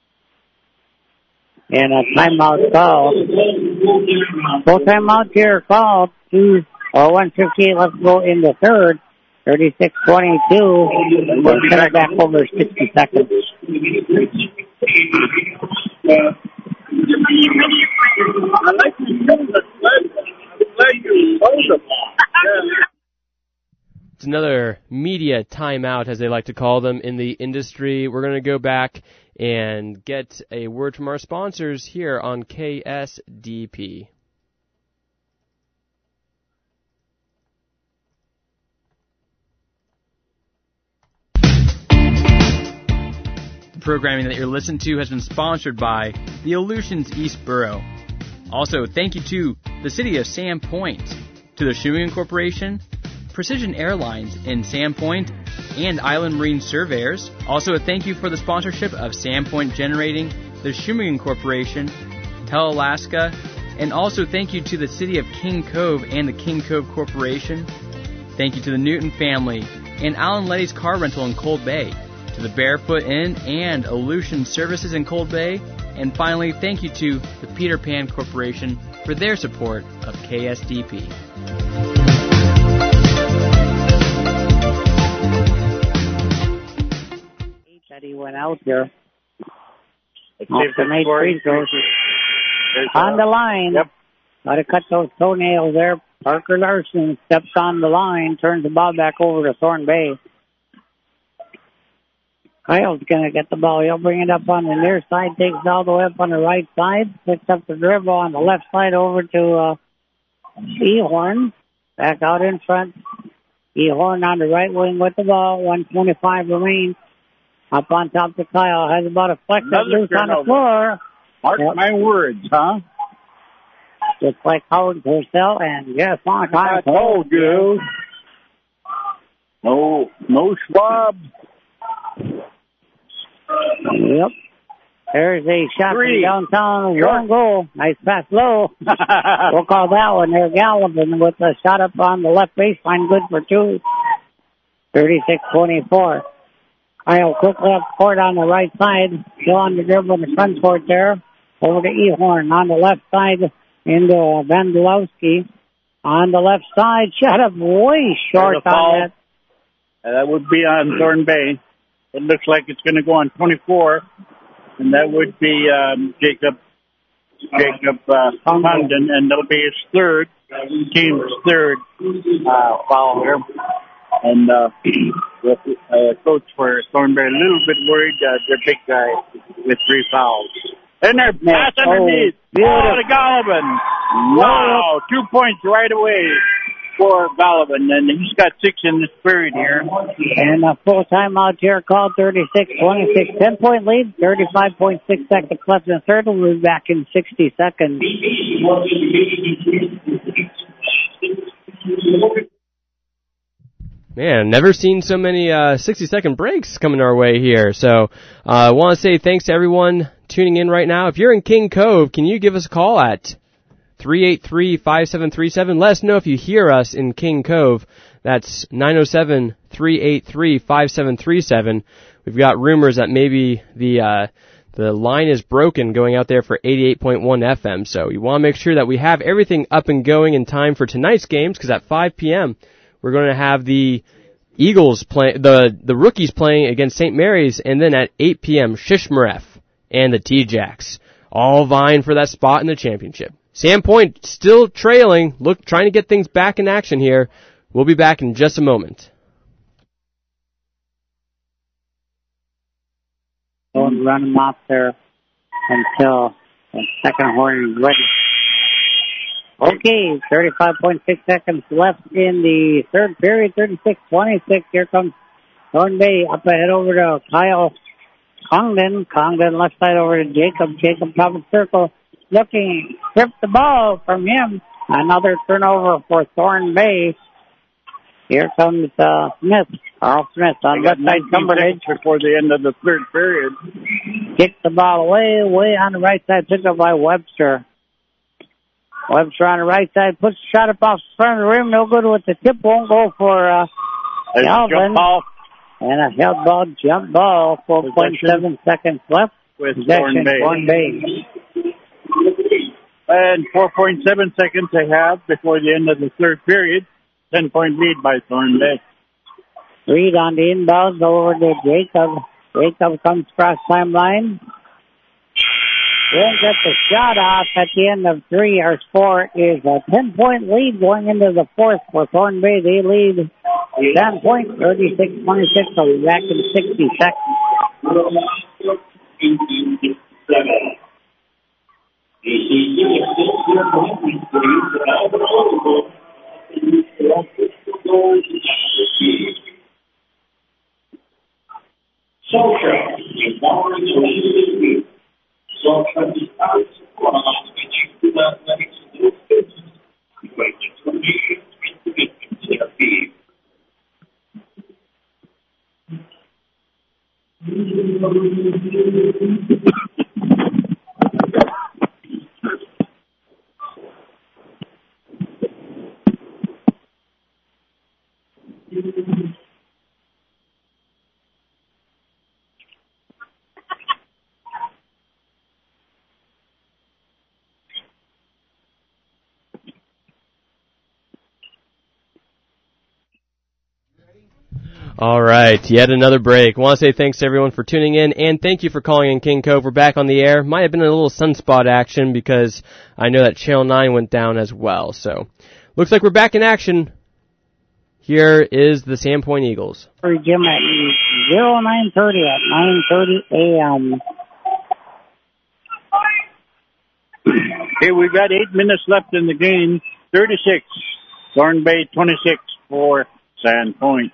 And a timeout call. Full timeout here called. Two or one fifty-eight left to go in the third. thirty-six twenty-two. We'll send it back over sixty seconds. It's another media timeout, as they like to call them in the industry. We're going to go back and get a word from our sponsors here on K S D P. The programming that you're listening to has been sponsored by the Aleutians East Borough. Also, thank you to the City of Sandpoint, to the Shumigan Corporation, Precision Airlines in Sandpoint, and Island Marine Surveyors. Also, a thank you for the sponsorship of Sandpoint Generating, the Shumigan Corporation, Telalaska, and also thank you to the City of King Cove and the King Cove Corporation. Thank you to the Newton family and Alan Letty's Car Rental in Cold Bay, to the Barefoot Inn and Aleutian Services in Cold Bay, and finally, thank you to the Peter Pan Corporation for their support of K S D P. That he went out there. Let's see if the made free throws. On the line. Yep. Got to cut those toenails there. Parker Larson steps on the line, turns the ball back over to Thorn Bay. Kyle's going to get the ball. He'll bring it up on the near side, takes it all the way up on the right side, picks up the dribble on the left side over to uh, Ehorn. Back out in front. Ehorn on the right wing with the ball. one twenty-five remains. Up on top to Kyle. Has about a flex that loose on the floor. Mark yep. my words, huh? Just like Howard Purcell and yes, on time. I told you. No, no Schwab. Yep. There's a shot Three. from downtown. One goal. Nice pass low. We'll call that one there. Galloping with a shot up on the left baseline. Good for two. thirty-six twenty-four. Kyle quickly up court on the right side. Still on the dribble in the front court there. Over to Ehorn on the left side into Vandalowski. On the left side. Shot up way short on that. Uh, that would be on Thorn Bay. It looks like it's going to go on twenty-four. And that would be um, Jacob Jacob uh, Condon, and that'll be his third, team's third uh, foul here. And uh, the uh, coach for Thornbury a little bit worried. Uh, their big guy with three fouls. And they're pass oh, underneath. Oh, to Golovin. Wow, two points right away for Golovin, and he's got six in this period here. And a full timeout here called, thirty-six twenty-six. ten-point lead, thirty-five point six seconds left in the third. We'll be back in sixty seconds. Man, never seen so many uh, sixty-second breaks coming our way here. So I uh, want to say thanks to everyone tuning in right now. If you're in King Cove, can you give us a call at three eight three, five seven three seven? Let us know if you hear us in King Cove. That's nine oh seven, three eight three, five seven three seven. We've got rumors that maybe the uh, the line is broken going out there for eighty-eight point one F M. So you want to make sure that we have everything up and going in time for tonight's games, because at five p.m., we're going to have the Eagles play, the, the rookies playing against Saint Mary's, and then at eight p.m., Shishmaref and the T-Jacks, all vying for that spot in the championship. Sandpoint still trailing, look, trying to get things back in action here. We'll be back in just a moment. Don't run them off there until the second horn is ready. Okay, thirty-five point six seconds left in the third period, thirty-six twenty-six. Here comes Thorn Bay up ahead over to Kyle Congdon. Congdon left side over to Jacob. Jacob top of the circle. Looking, stripped the ball from him. Another turnover for Thorn Bay. Here comes uh, Smith, Carl Smith on left side, Cumberland. Before the end of the third period. Kicked the ball away, way on the right side, picked up by Webster. Webster on the right side, puts the shot up off the front of the rim, no good with the tip, won't go for uh, Calvin. And a held ball, jump ball, four point seven seconds left. With Possession, Thorn Bay. And four point seven seconds they have before the end of the third period. ten point lead by Thorn Bay. Reed on the inbounds over to Jacob. Jacob comes across timeline. Won't get the shot off at the end of three or four. Is a ten point lead going into the fourth for Thorn Bay. They lead ten points, thirty-six twenty-six. So we're back in sixty seconds. All right, yet another break. I want to say thanks to everyone for tuning in, and thank you for calling in King Cove. We're back on the air. Might have been a little sunspot action because I know that Channel nine went down as well. So, looks like we're back in action. Here is the Sandpoint Eagles. For Jim at zero nine thirty at nine thirty a.m. Okay, we've got eight minutes left in the game. thirty-six. Thorn Bay twenty-six for Sandpoint.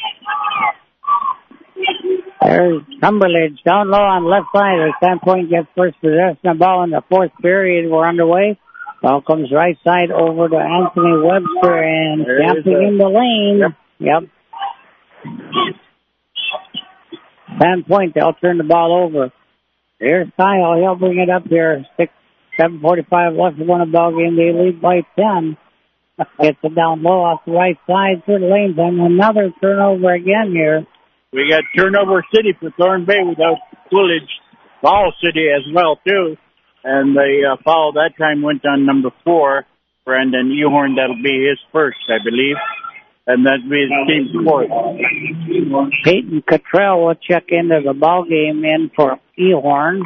There's Cumberledge down low on the left side. As Sandpoint gets first possession of the ball in the fourth period. We're underway. Ball comes right side over to Anthony Webster and jumping in the lane. Yep. yep. Sandpoint, they'll turn the ball over. Here's Kyle. He'll bring it up here. Six, seven forty-five left to win a ball game. They lead by ten. Gets it down low off the right side through the lanes, and another turnover again here. We got turnover city for Thorn Bay without Coolidge. Foul city as well, too. And the uh, foul that time went on number four, Brandon Ehorn. That'll be his first, I believe. And that'll be his team's fourth. Peyton Cottrell will check into the ball game in for Ehorn.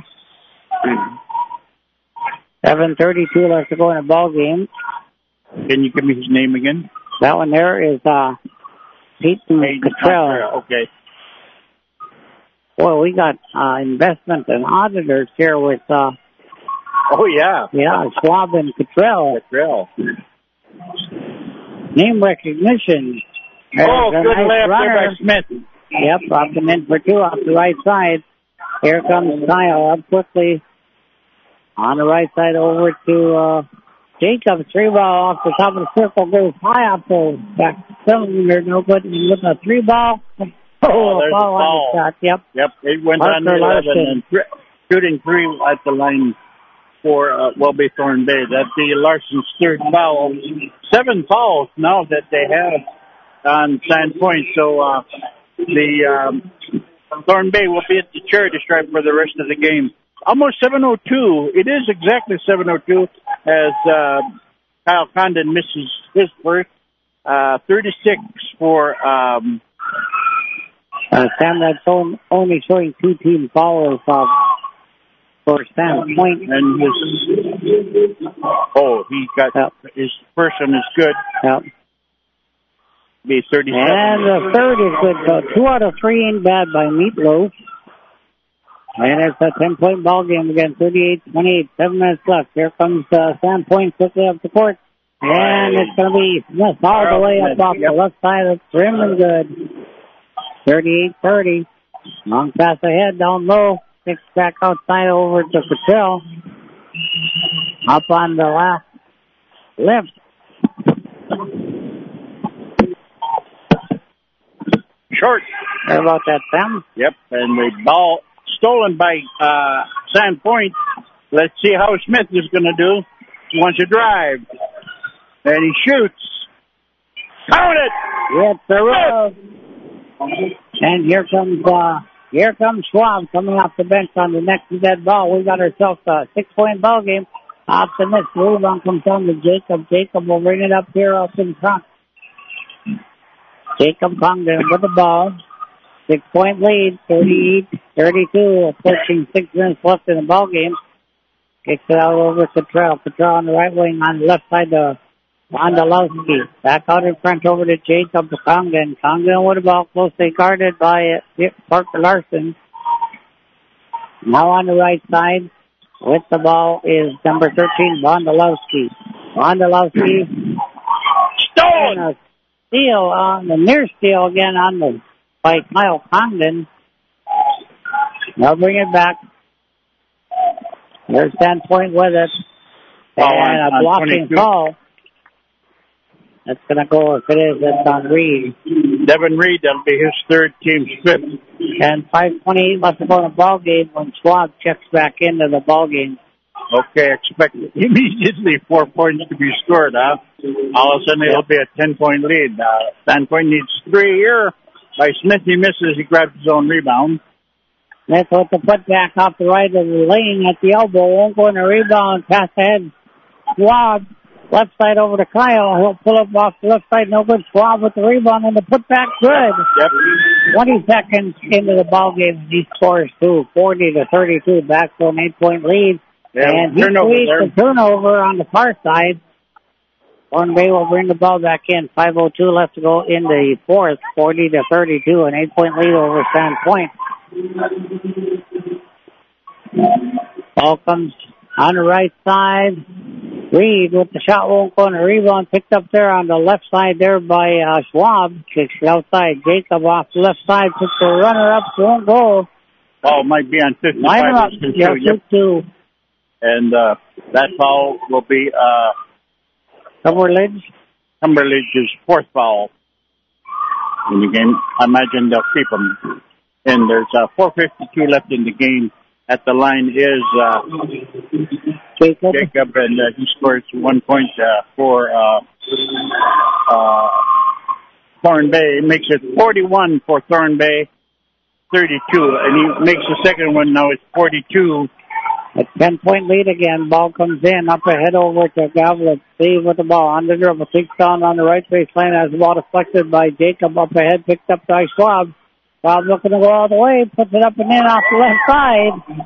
seven thirty-two left to go in the ball game. Can you give me his name again? That one there is uh, Peyton, Peyton Cottrell. Cottrell. Okay. Well, we got uh, investment and auditors here with... Uh, oh, yeah. Yeah, Schwab and Cottrell. Cottrell. Name recognition. There's oh, good nice left there by Smith. Yep, popping in for two off the right side. Here comes Kyle up quickly. On the right side over to uh, Jacob. Three ball off the top of the circle. Goes high up the back cylinder. No good with a three ball. Oh, there's ball a ball. On the shot. Yep. Yep. It went Parker on the eleven and th- shooting three at the line for uh, Welby Thorn Bay. That's the Larson's third foul. Seven fouls now that they have on Sandpoint. So uh, the um, Thorn Bay will be at the charity stripe for the rest of the game. Almost seven oh two. It is exactly seven oh two as uh, Kyle Condon misses his first. Uh, thirty-six for... Um, Uh, Sam, that's only showing two team fouls uh, for Sandpoint. And his, oh, he got, yep. his first one is good. Yep. Be thirty-seven. And the third is good. So two out of three ain't bad by Meatloaf. And it's a ten-point ball game again, thirty-eight twenty-eight, seven minutes left. Here comes uh, Sandpoint quickly up the court. And it's going to be missed all the way up off yep. the left side of the rim and good. thirty-eight thirty. Long pass ahead, down low. Kicks back outside over to Patel. Up on the left. Left. Short. How about that, Sam? Yep, and the ball stolen by uh, Sandpoint. Let's see how Smith is going to do. He wants to drive. And he shoots. Count it! It's the road. And here comes, uh, here comes Schwab coming off the bench on the next dead ball. We got ourselves a six-point ball game. Off the miss, rebound comes down to Jacob. Jacob will bring it up here up in front. Jacob Congdon with the ball. Six-point lead, thirty-eight thirty-two, approaching six minutes left in the ball game. Kicks it out over to Cottrell. Cottrell on the right wing, on the left side to Wondolowski. Back out in front over to Jacob Congdon. Congdon with the ball, closely guarded by uh, Parker Larson. Now on the right side with the ball is number thirteen, Wondolowski. Wondolowski. Stolen! Steal on the near steal again on the by Kyle Congdon. They'll bring it back. There's Sandpoint with it. Oh, and on, a blocking on call. That's going to go, if it is, that's on Reed. Devin Reed, that'll be his third, team's fifth. And five twenty-eight left to go in the ball game when Schwab checks back into the ball game. Okay, expect immediately four points to be scored, huh? All of a sudden it'll be a ten-point lead. Uh, Sandpoint needs three here. By Smith, he misses. He grabs his own rebound. That's what the putback off the right of the lane at the elbow. Won't go in the rebound. Pass ahead. Schwab. Left side over to Kyle. He'll pull up off the left side. No good. Schwab with the rebound and the putback. Good. Yep. twenty seconds into the ball game. He scores two. forty to thirty-two. Back to an eight-point lead. Yeah, and he squeezed the turnover on the far side. Thorn Bay will bring the ball back in. five oh two left to go in the fourth. forty to thirty-two. An eight-point lead over Sandpoint. Ball comes on the right side. Reed with the shot won't go in the rebound. Picked up there on the left side there by uh, Schwab. Kicks it outside. Jacob off the left side. Puts the runner up. Won't go. Ball might be on fifty-five. Line up. Yeah, yep. two. And uh, that foul will be uh, Cumberledge. Cumberledge's fourth foul in the game. I imagine they'll keep them. And there's uh, four fifty-two left in the game. At the line is uh, Jacob. Jacob, and uh, he scores one point uh, for uh, uh, Thorn Bay. He makes it forty-one for Thorn Bay, thirty-two. And he makes the second one now. It's forty-two. A ten-point lead again. Ball comes in. Up ahead over to Gavlet. Steve with the ball. On the dribble. Takes down on the right baseline as the ball deflected by Jacob. Up ahead. Picked up by Schwab. Schwab looking to go all the way. Puts it up and in off the left side.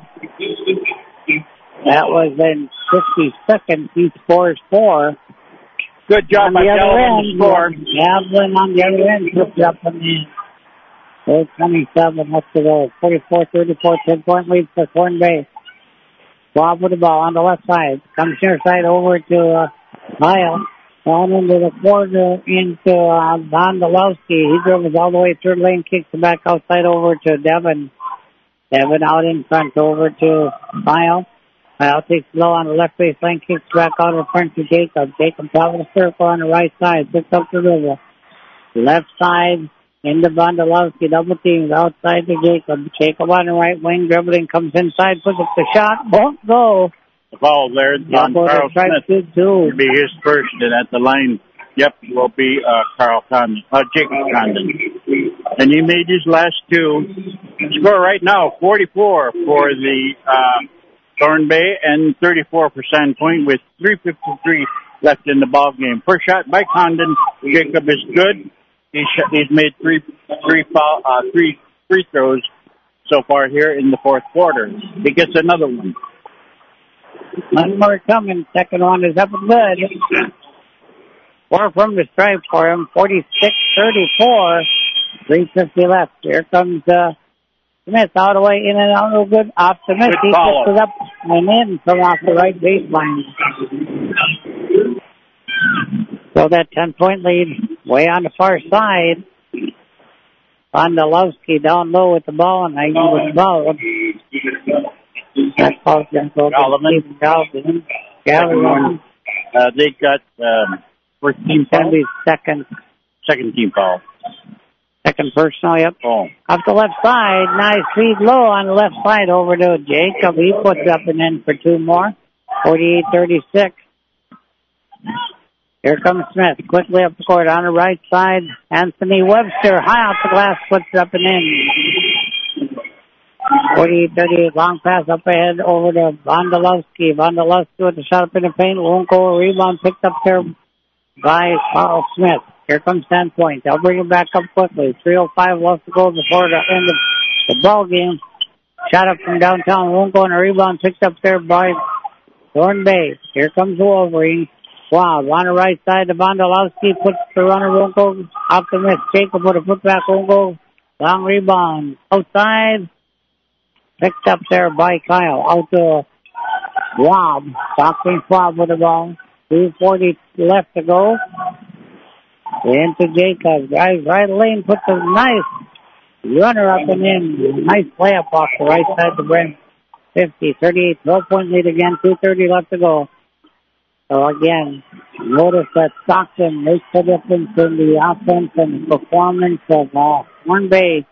That was in fifty seconds. He scores four. Good job by Galvin to score. Galvin on the other end. Puts it up and in. There's twenty-seven left to go. forty-four thirty-four. ten-point lead for Thorn Bay. Schwab with the ball on the left side. Comes near side over to uh, Kyle. Down into the corner into uh, Wondolowski. He dribbles all the way through the lane, kicks it back outside over to Devin. Devin out in front over to Kyle. Kyle takes it low on the left baseline, kicks back out in front to Jacob. Jacob top of the circle on the right side, picks up the dribble. Left side into Wondolowski, double teams outside to Jacob. Jacob on the right wing, dribbling, comes inside, puts up the shot, won't go. The ball there on Carl Smith will be his first, and at the line, yep, will be uh, Carl Condon, uh, Jacob Condon. And he made his last two. Score right now, forty-four for the uh, Thorn Bay and thirty-four for Sandpoint with three fifty-three left in the ball game. First shot by Condon. Jacob is good. He's, he's made three, three, foul, uh, three free throws so far here in the fourth quarter. He gets another one. One more coming. Second one is up and good. Four from the stripe for him. forty-six thirty-four. three fifty left. Here comes uh, Smith all the way in and out. No good. Off the miss. He puts it up and in from off the right baseline. So that ten-point lead way on the far side. Wondolowski down low with the ball, and I with the ball. That's all Galvin. Galvin. Galvin. Uh, they got um, first team foul. Second. Second team foul. Second personal, yep. Oh. Up the left side, nice feed low on the left side over to Jacob. He puts up and in for two more. forty-eight thirty-six. Here comes Smith, quickly up the court on the right side. Anthony Webster, high off the glass, puts it up and in. forty-eight thirty-eight, long pass up ahead over to Vondalovsky. Vondalovsky with the shot up in the paint. Won't go. Rebound picked up there by Carl Smith. Here comes ten points. They'll bring it back up quickly. three oh five left to go before the end of the ball game. Shot up from downtown. Won't go, and a rebound picked up there by Thorn Bay. Here comes the Wolverines. Wow, on the right side, the Vondalovsky puts the runner, won't go. Off the miss. Jacob with a putback, won't go. Long rebound. Outside. Picked up there by Kyle. Out to Schwab. Stockton Schwab with the ball. two forty left to go. Into Jacob. Drives right lane. Puts a nice runner up and in. Nice layup off the right side of the rim. fifty thirty-eight. twelve point lead again. two thirty left to go. So again, notice that Stockton makes the difference in the offense and the performance of uh, Horn Bay.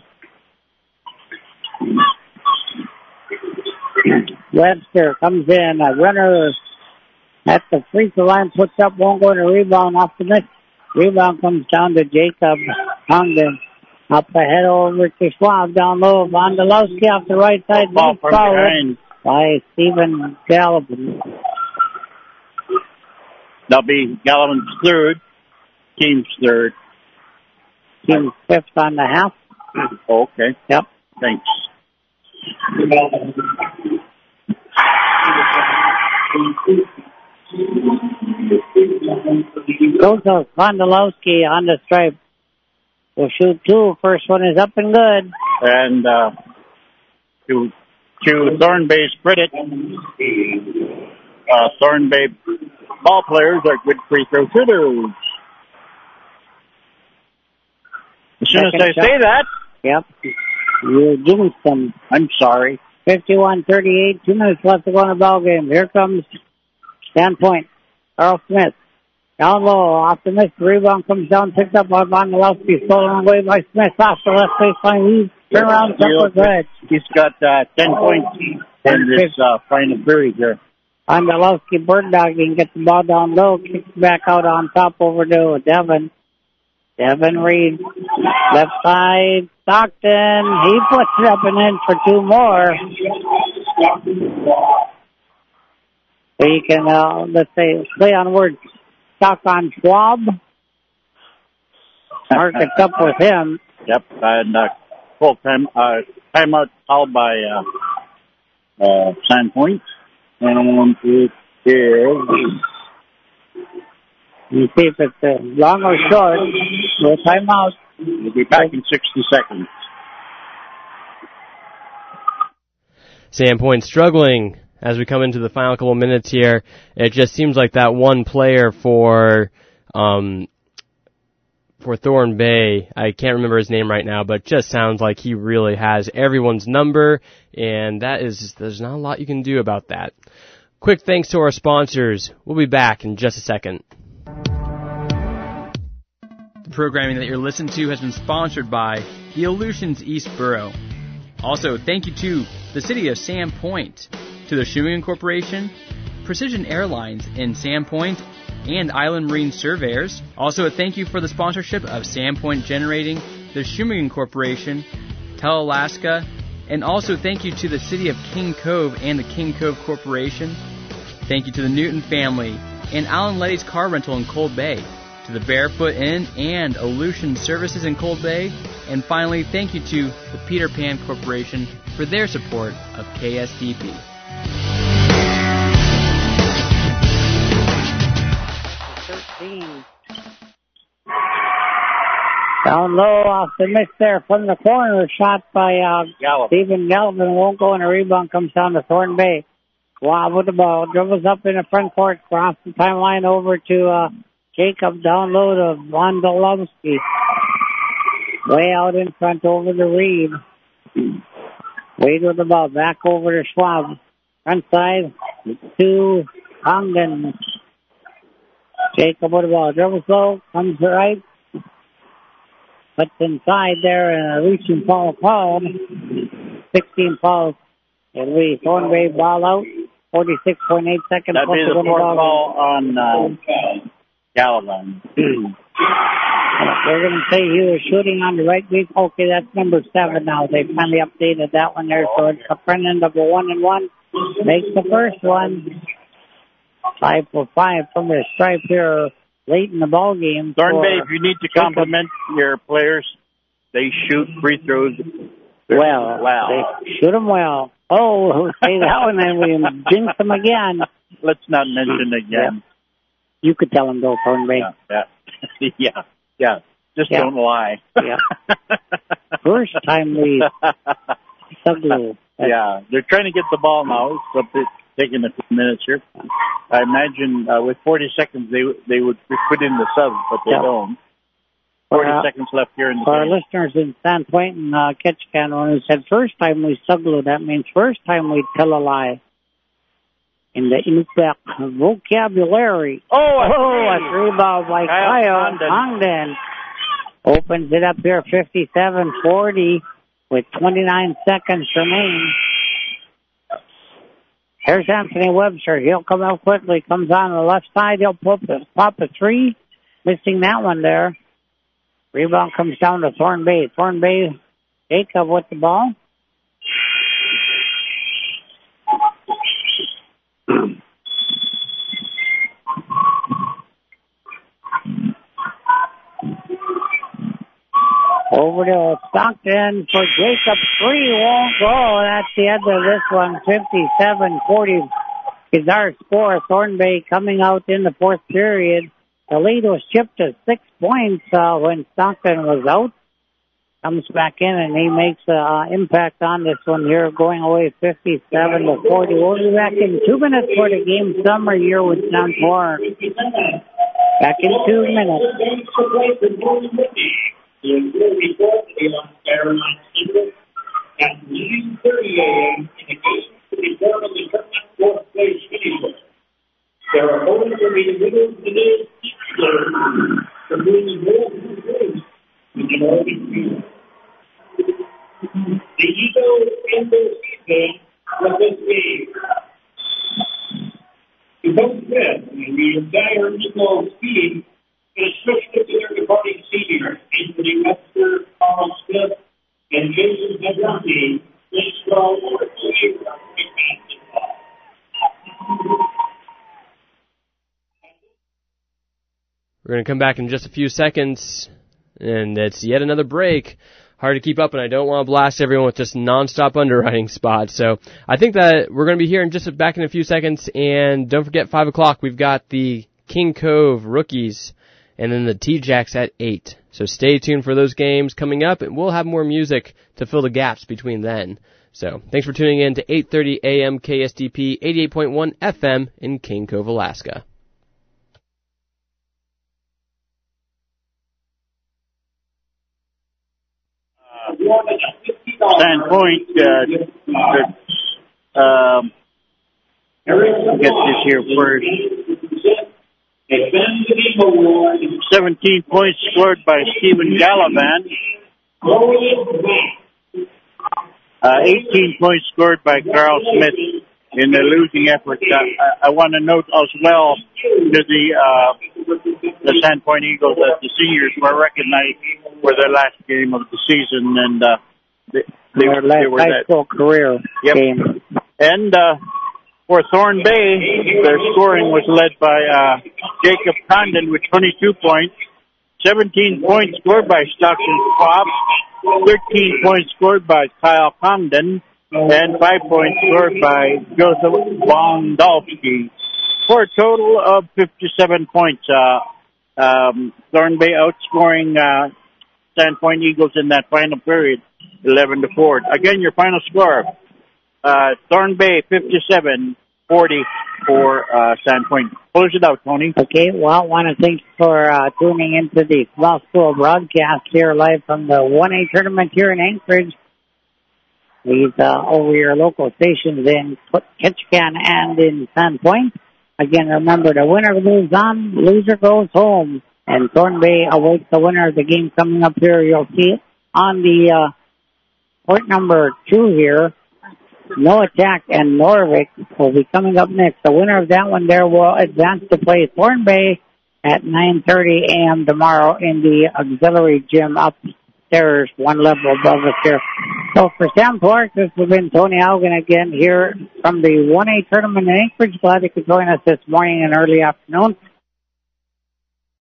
Webster comes in, a runner at the free throw line, puts up, won't go to rebound off the miss. Rebound comes down to Jacob Hongden. Up ahead over to Schwab, down low. Vondalovsky off the right side. Ball from behind by Stephen Gallivan. That'll be Gallivan's third, team's third. Team's fifth on the half. Oh, okay. Yep. Thanks. Joseph Vondalovsky on the stripe. Will shoot two. First one is up and good. And uh, to to Thorn Bay's credit, uh, Thorn Bay ball players are good free throw shooters. As soon as I say that, yep, you jinxed them. I'm sorry. fifty-one thirty-eight, two minutes left to go in the ball game. Here comes Standpoint. Earl Smith. Down low, off the miss. The rebound comes down, picked up by Vondalovsky, stolen away by Smith off the left baseline. He's turn around, jumper good. He's got uh, ten points in this uh, final period here. Vondalovsky bird dogging, gets the ball down low, kicks back out on top over to Devin. Devin Reed, left side, Stockton. He puts it up and in for two more. So you can, uh, let's say, play on words. Stock on Schwab. Mark it up with him. Yep, and uh, full time, uh, timeout called by uh, uh, Sandpoint. And it is. You see if it's uh, long or short. No timeout. We'll be back in sixty seconds. Sandpoint struggling as we come into the final couple minutes here. It just seems like that one player for um, for Thorn Bay, I can't remember his name right now, but just sounds like he really has everyone's number, and that is, there's not a lot you can do about that. Quick thanks to our sponsors. We'll be back in just a second. The programming that you're listening to has been sponsored by the Aleutians East Borough. Also, thank you to the City of Sandpoint, to the Shumigan Corporation, Precision Airlines in Sandpoint, and Island Marine Surveyors. Also, a thank you for the sponsorship of Sandpoint Generating, the Shumigan Corporation, Telalaska, and also thank you to the City of King Cove and the King Cove Corporation. Thank you to the Newton family and Alan Letty's Car Rental in Cold Bay, to the Barefoot Inn and Aleutian Services in Cold Bay, and finally, thank you to the Peter Pan Corporation for their support of K S D P. thirteen. Down low off the miss there from the corner, shot by uh, Stephen Galvin. Won't go, and a rebound comes down to Thorn Bay. Schwab with the ball, dribbles up in the front court, cross the timeline over to uh, Jacob, down low to Vondalovsky. Way out in front over to Reed. Wade with the ball, back over to Schwab. Front side to Congdon. Jacob with the ball, dribbles low, comes to right. puts inside there and a reaching foul called. sixteen fouls. It'll be Thornbury ball out. forty-six point eight seconds. That'd be the fourth ball on uh, Gallivan. They're going to say he was shooting on the right wing. Okay, that's number seven now. They finally updated that one there. So it's a friend number one and one. Makes the first one. Five for five from their stripe here late in the ball game. Thornbury, if you need to compliment your players, they shoot free throws well. Wow. They shoot them well. Oh, say that one and we jinx them again. Let's not mention it again. Yeah. You could tell them, though, Thornbury. Yeah, yeah, yeah. yeah. Just yeah. don't lie. Yeah. First time we Suglu. Yeah, they're trying to get the ball now. So it's taking a few minutes here. I imagine uh, with forty seconds they they would put in the subs, but they yeah. don't. forty uh, seconds left here in the For game. our listeners in Sandpoint and uh, Ketchikan, when we said first time we Suglu, that means first time we tell a lie. In the Inupiaq vocabulary. Oh, a oh, a three ball by Kyle Congdon. Opens it up here, fifty-seven forty, with twenty-nine seconds remaining. Here's Anthony Webster. He'll come out quickly. Comes on the left side. He'll pop a, pop a three. Missing that one there. Rebound comes down to Thornbay. Thornbay, Jacob with the ball. Over to Stockton for Jacob. Three won't go. That's the end of this one. fifty-seven forty is our score. Thornbay coming out in the fourth period. The lead was chipped to six points uh, when Stockton was out. Comes back in and he makes an uh, impact on this one here, going away fifty-seven to forty. We'll be back in two minutes for the game summer year with John Moore. Back in two minutes. At nine thirty a.m. in the case to determine the tournament fourth place finisher. Their opponents will be the winners of today's game for doing the gold place in the Northern Field. The Eagles end their season with this game. To both fifth, and the entire Eagles team is switched to their departing seniors, including Webster, Carl Smith, and Jason Hedrocki. Please go over to the basketball. We're going to come back in just a few seconds, and it's yet another break. Hard to keep up, and I don't want to blast everyone with just nonstop underwriting spots. So I think that we're going to be here in just back in a few seconds, and don't forget, five o'clock, we've got the King Cove rookies, and then the T-Jacks at eight. So stay tuned for those games coming up, and we'll have more music to fill the gaps between then. So thanks for tuning in to eight thirty a.m. K S D P eighty-eight point one F M in King Cove, Alaska. Sandpoint, uh, um, get this here first. seventeen points scored by Stephen Gallivan. Uh, eighteen points scored by Carl Smith in the losing effort. Uh, I, I want to note as well to the uh, the Sandpoint Eagles that the seniors were recognized for their last game of the season, and uh, they, they, their last they were high that school career yep. game. And uh, for Thorn Bay, their scoring was led by uh, Jacob Condon with twenty-two points, seventeen points scored by Stockton Pop, thirteen points scored by Kyle Condon, and five points scored by Joseph Bondolski, for a total of fifty-seven points. Uh, um, Thorn Bay outscoring uh, Sandpoint Eagles in that final period, eleven to four. Again, your final score: uh, Thorn Bay fifty-seven forty for uh, Sandpoint. Close it out, Tony. Okay. Well, I want to thank you for uh, tuning into the small school broadcast here live from the one A tournament here in Anchorage. These uh, over your local stations in Ketchikan and in Sandpoint. Again, remember, the winner moves on, loser goes home. And Thornbay awaits the winner of the game coming up here. You'll see on the uh, point number two here, No Attack and Norvik will be coming up next. The winner of that one there will advance to play Thornbay at nine thirty a.m. tomorrow in the auxiliary gym upstairs, one level above us here. So for Sam Clark, this has been Tony Haugen again here from the one A tournament in Anchorage. Glad you could join us this morning and early afternoon.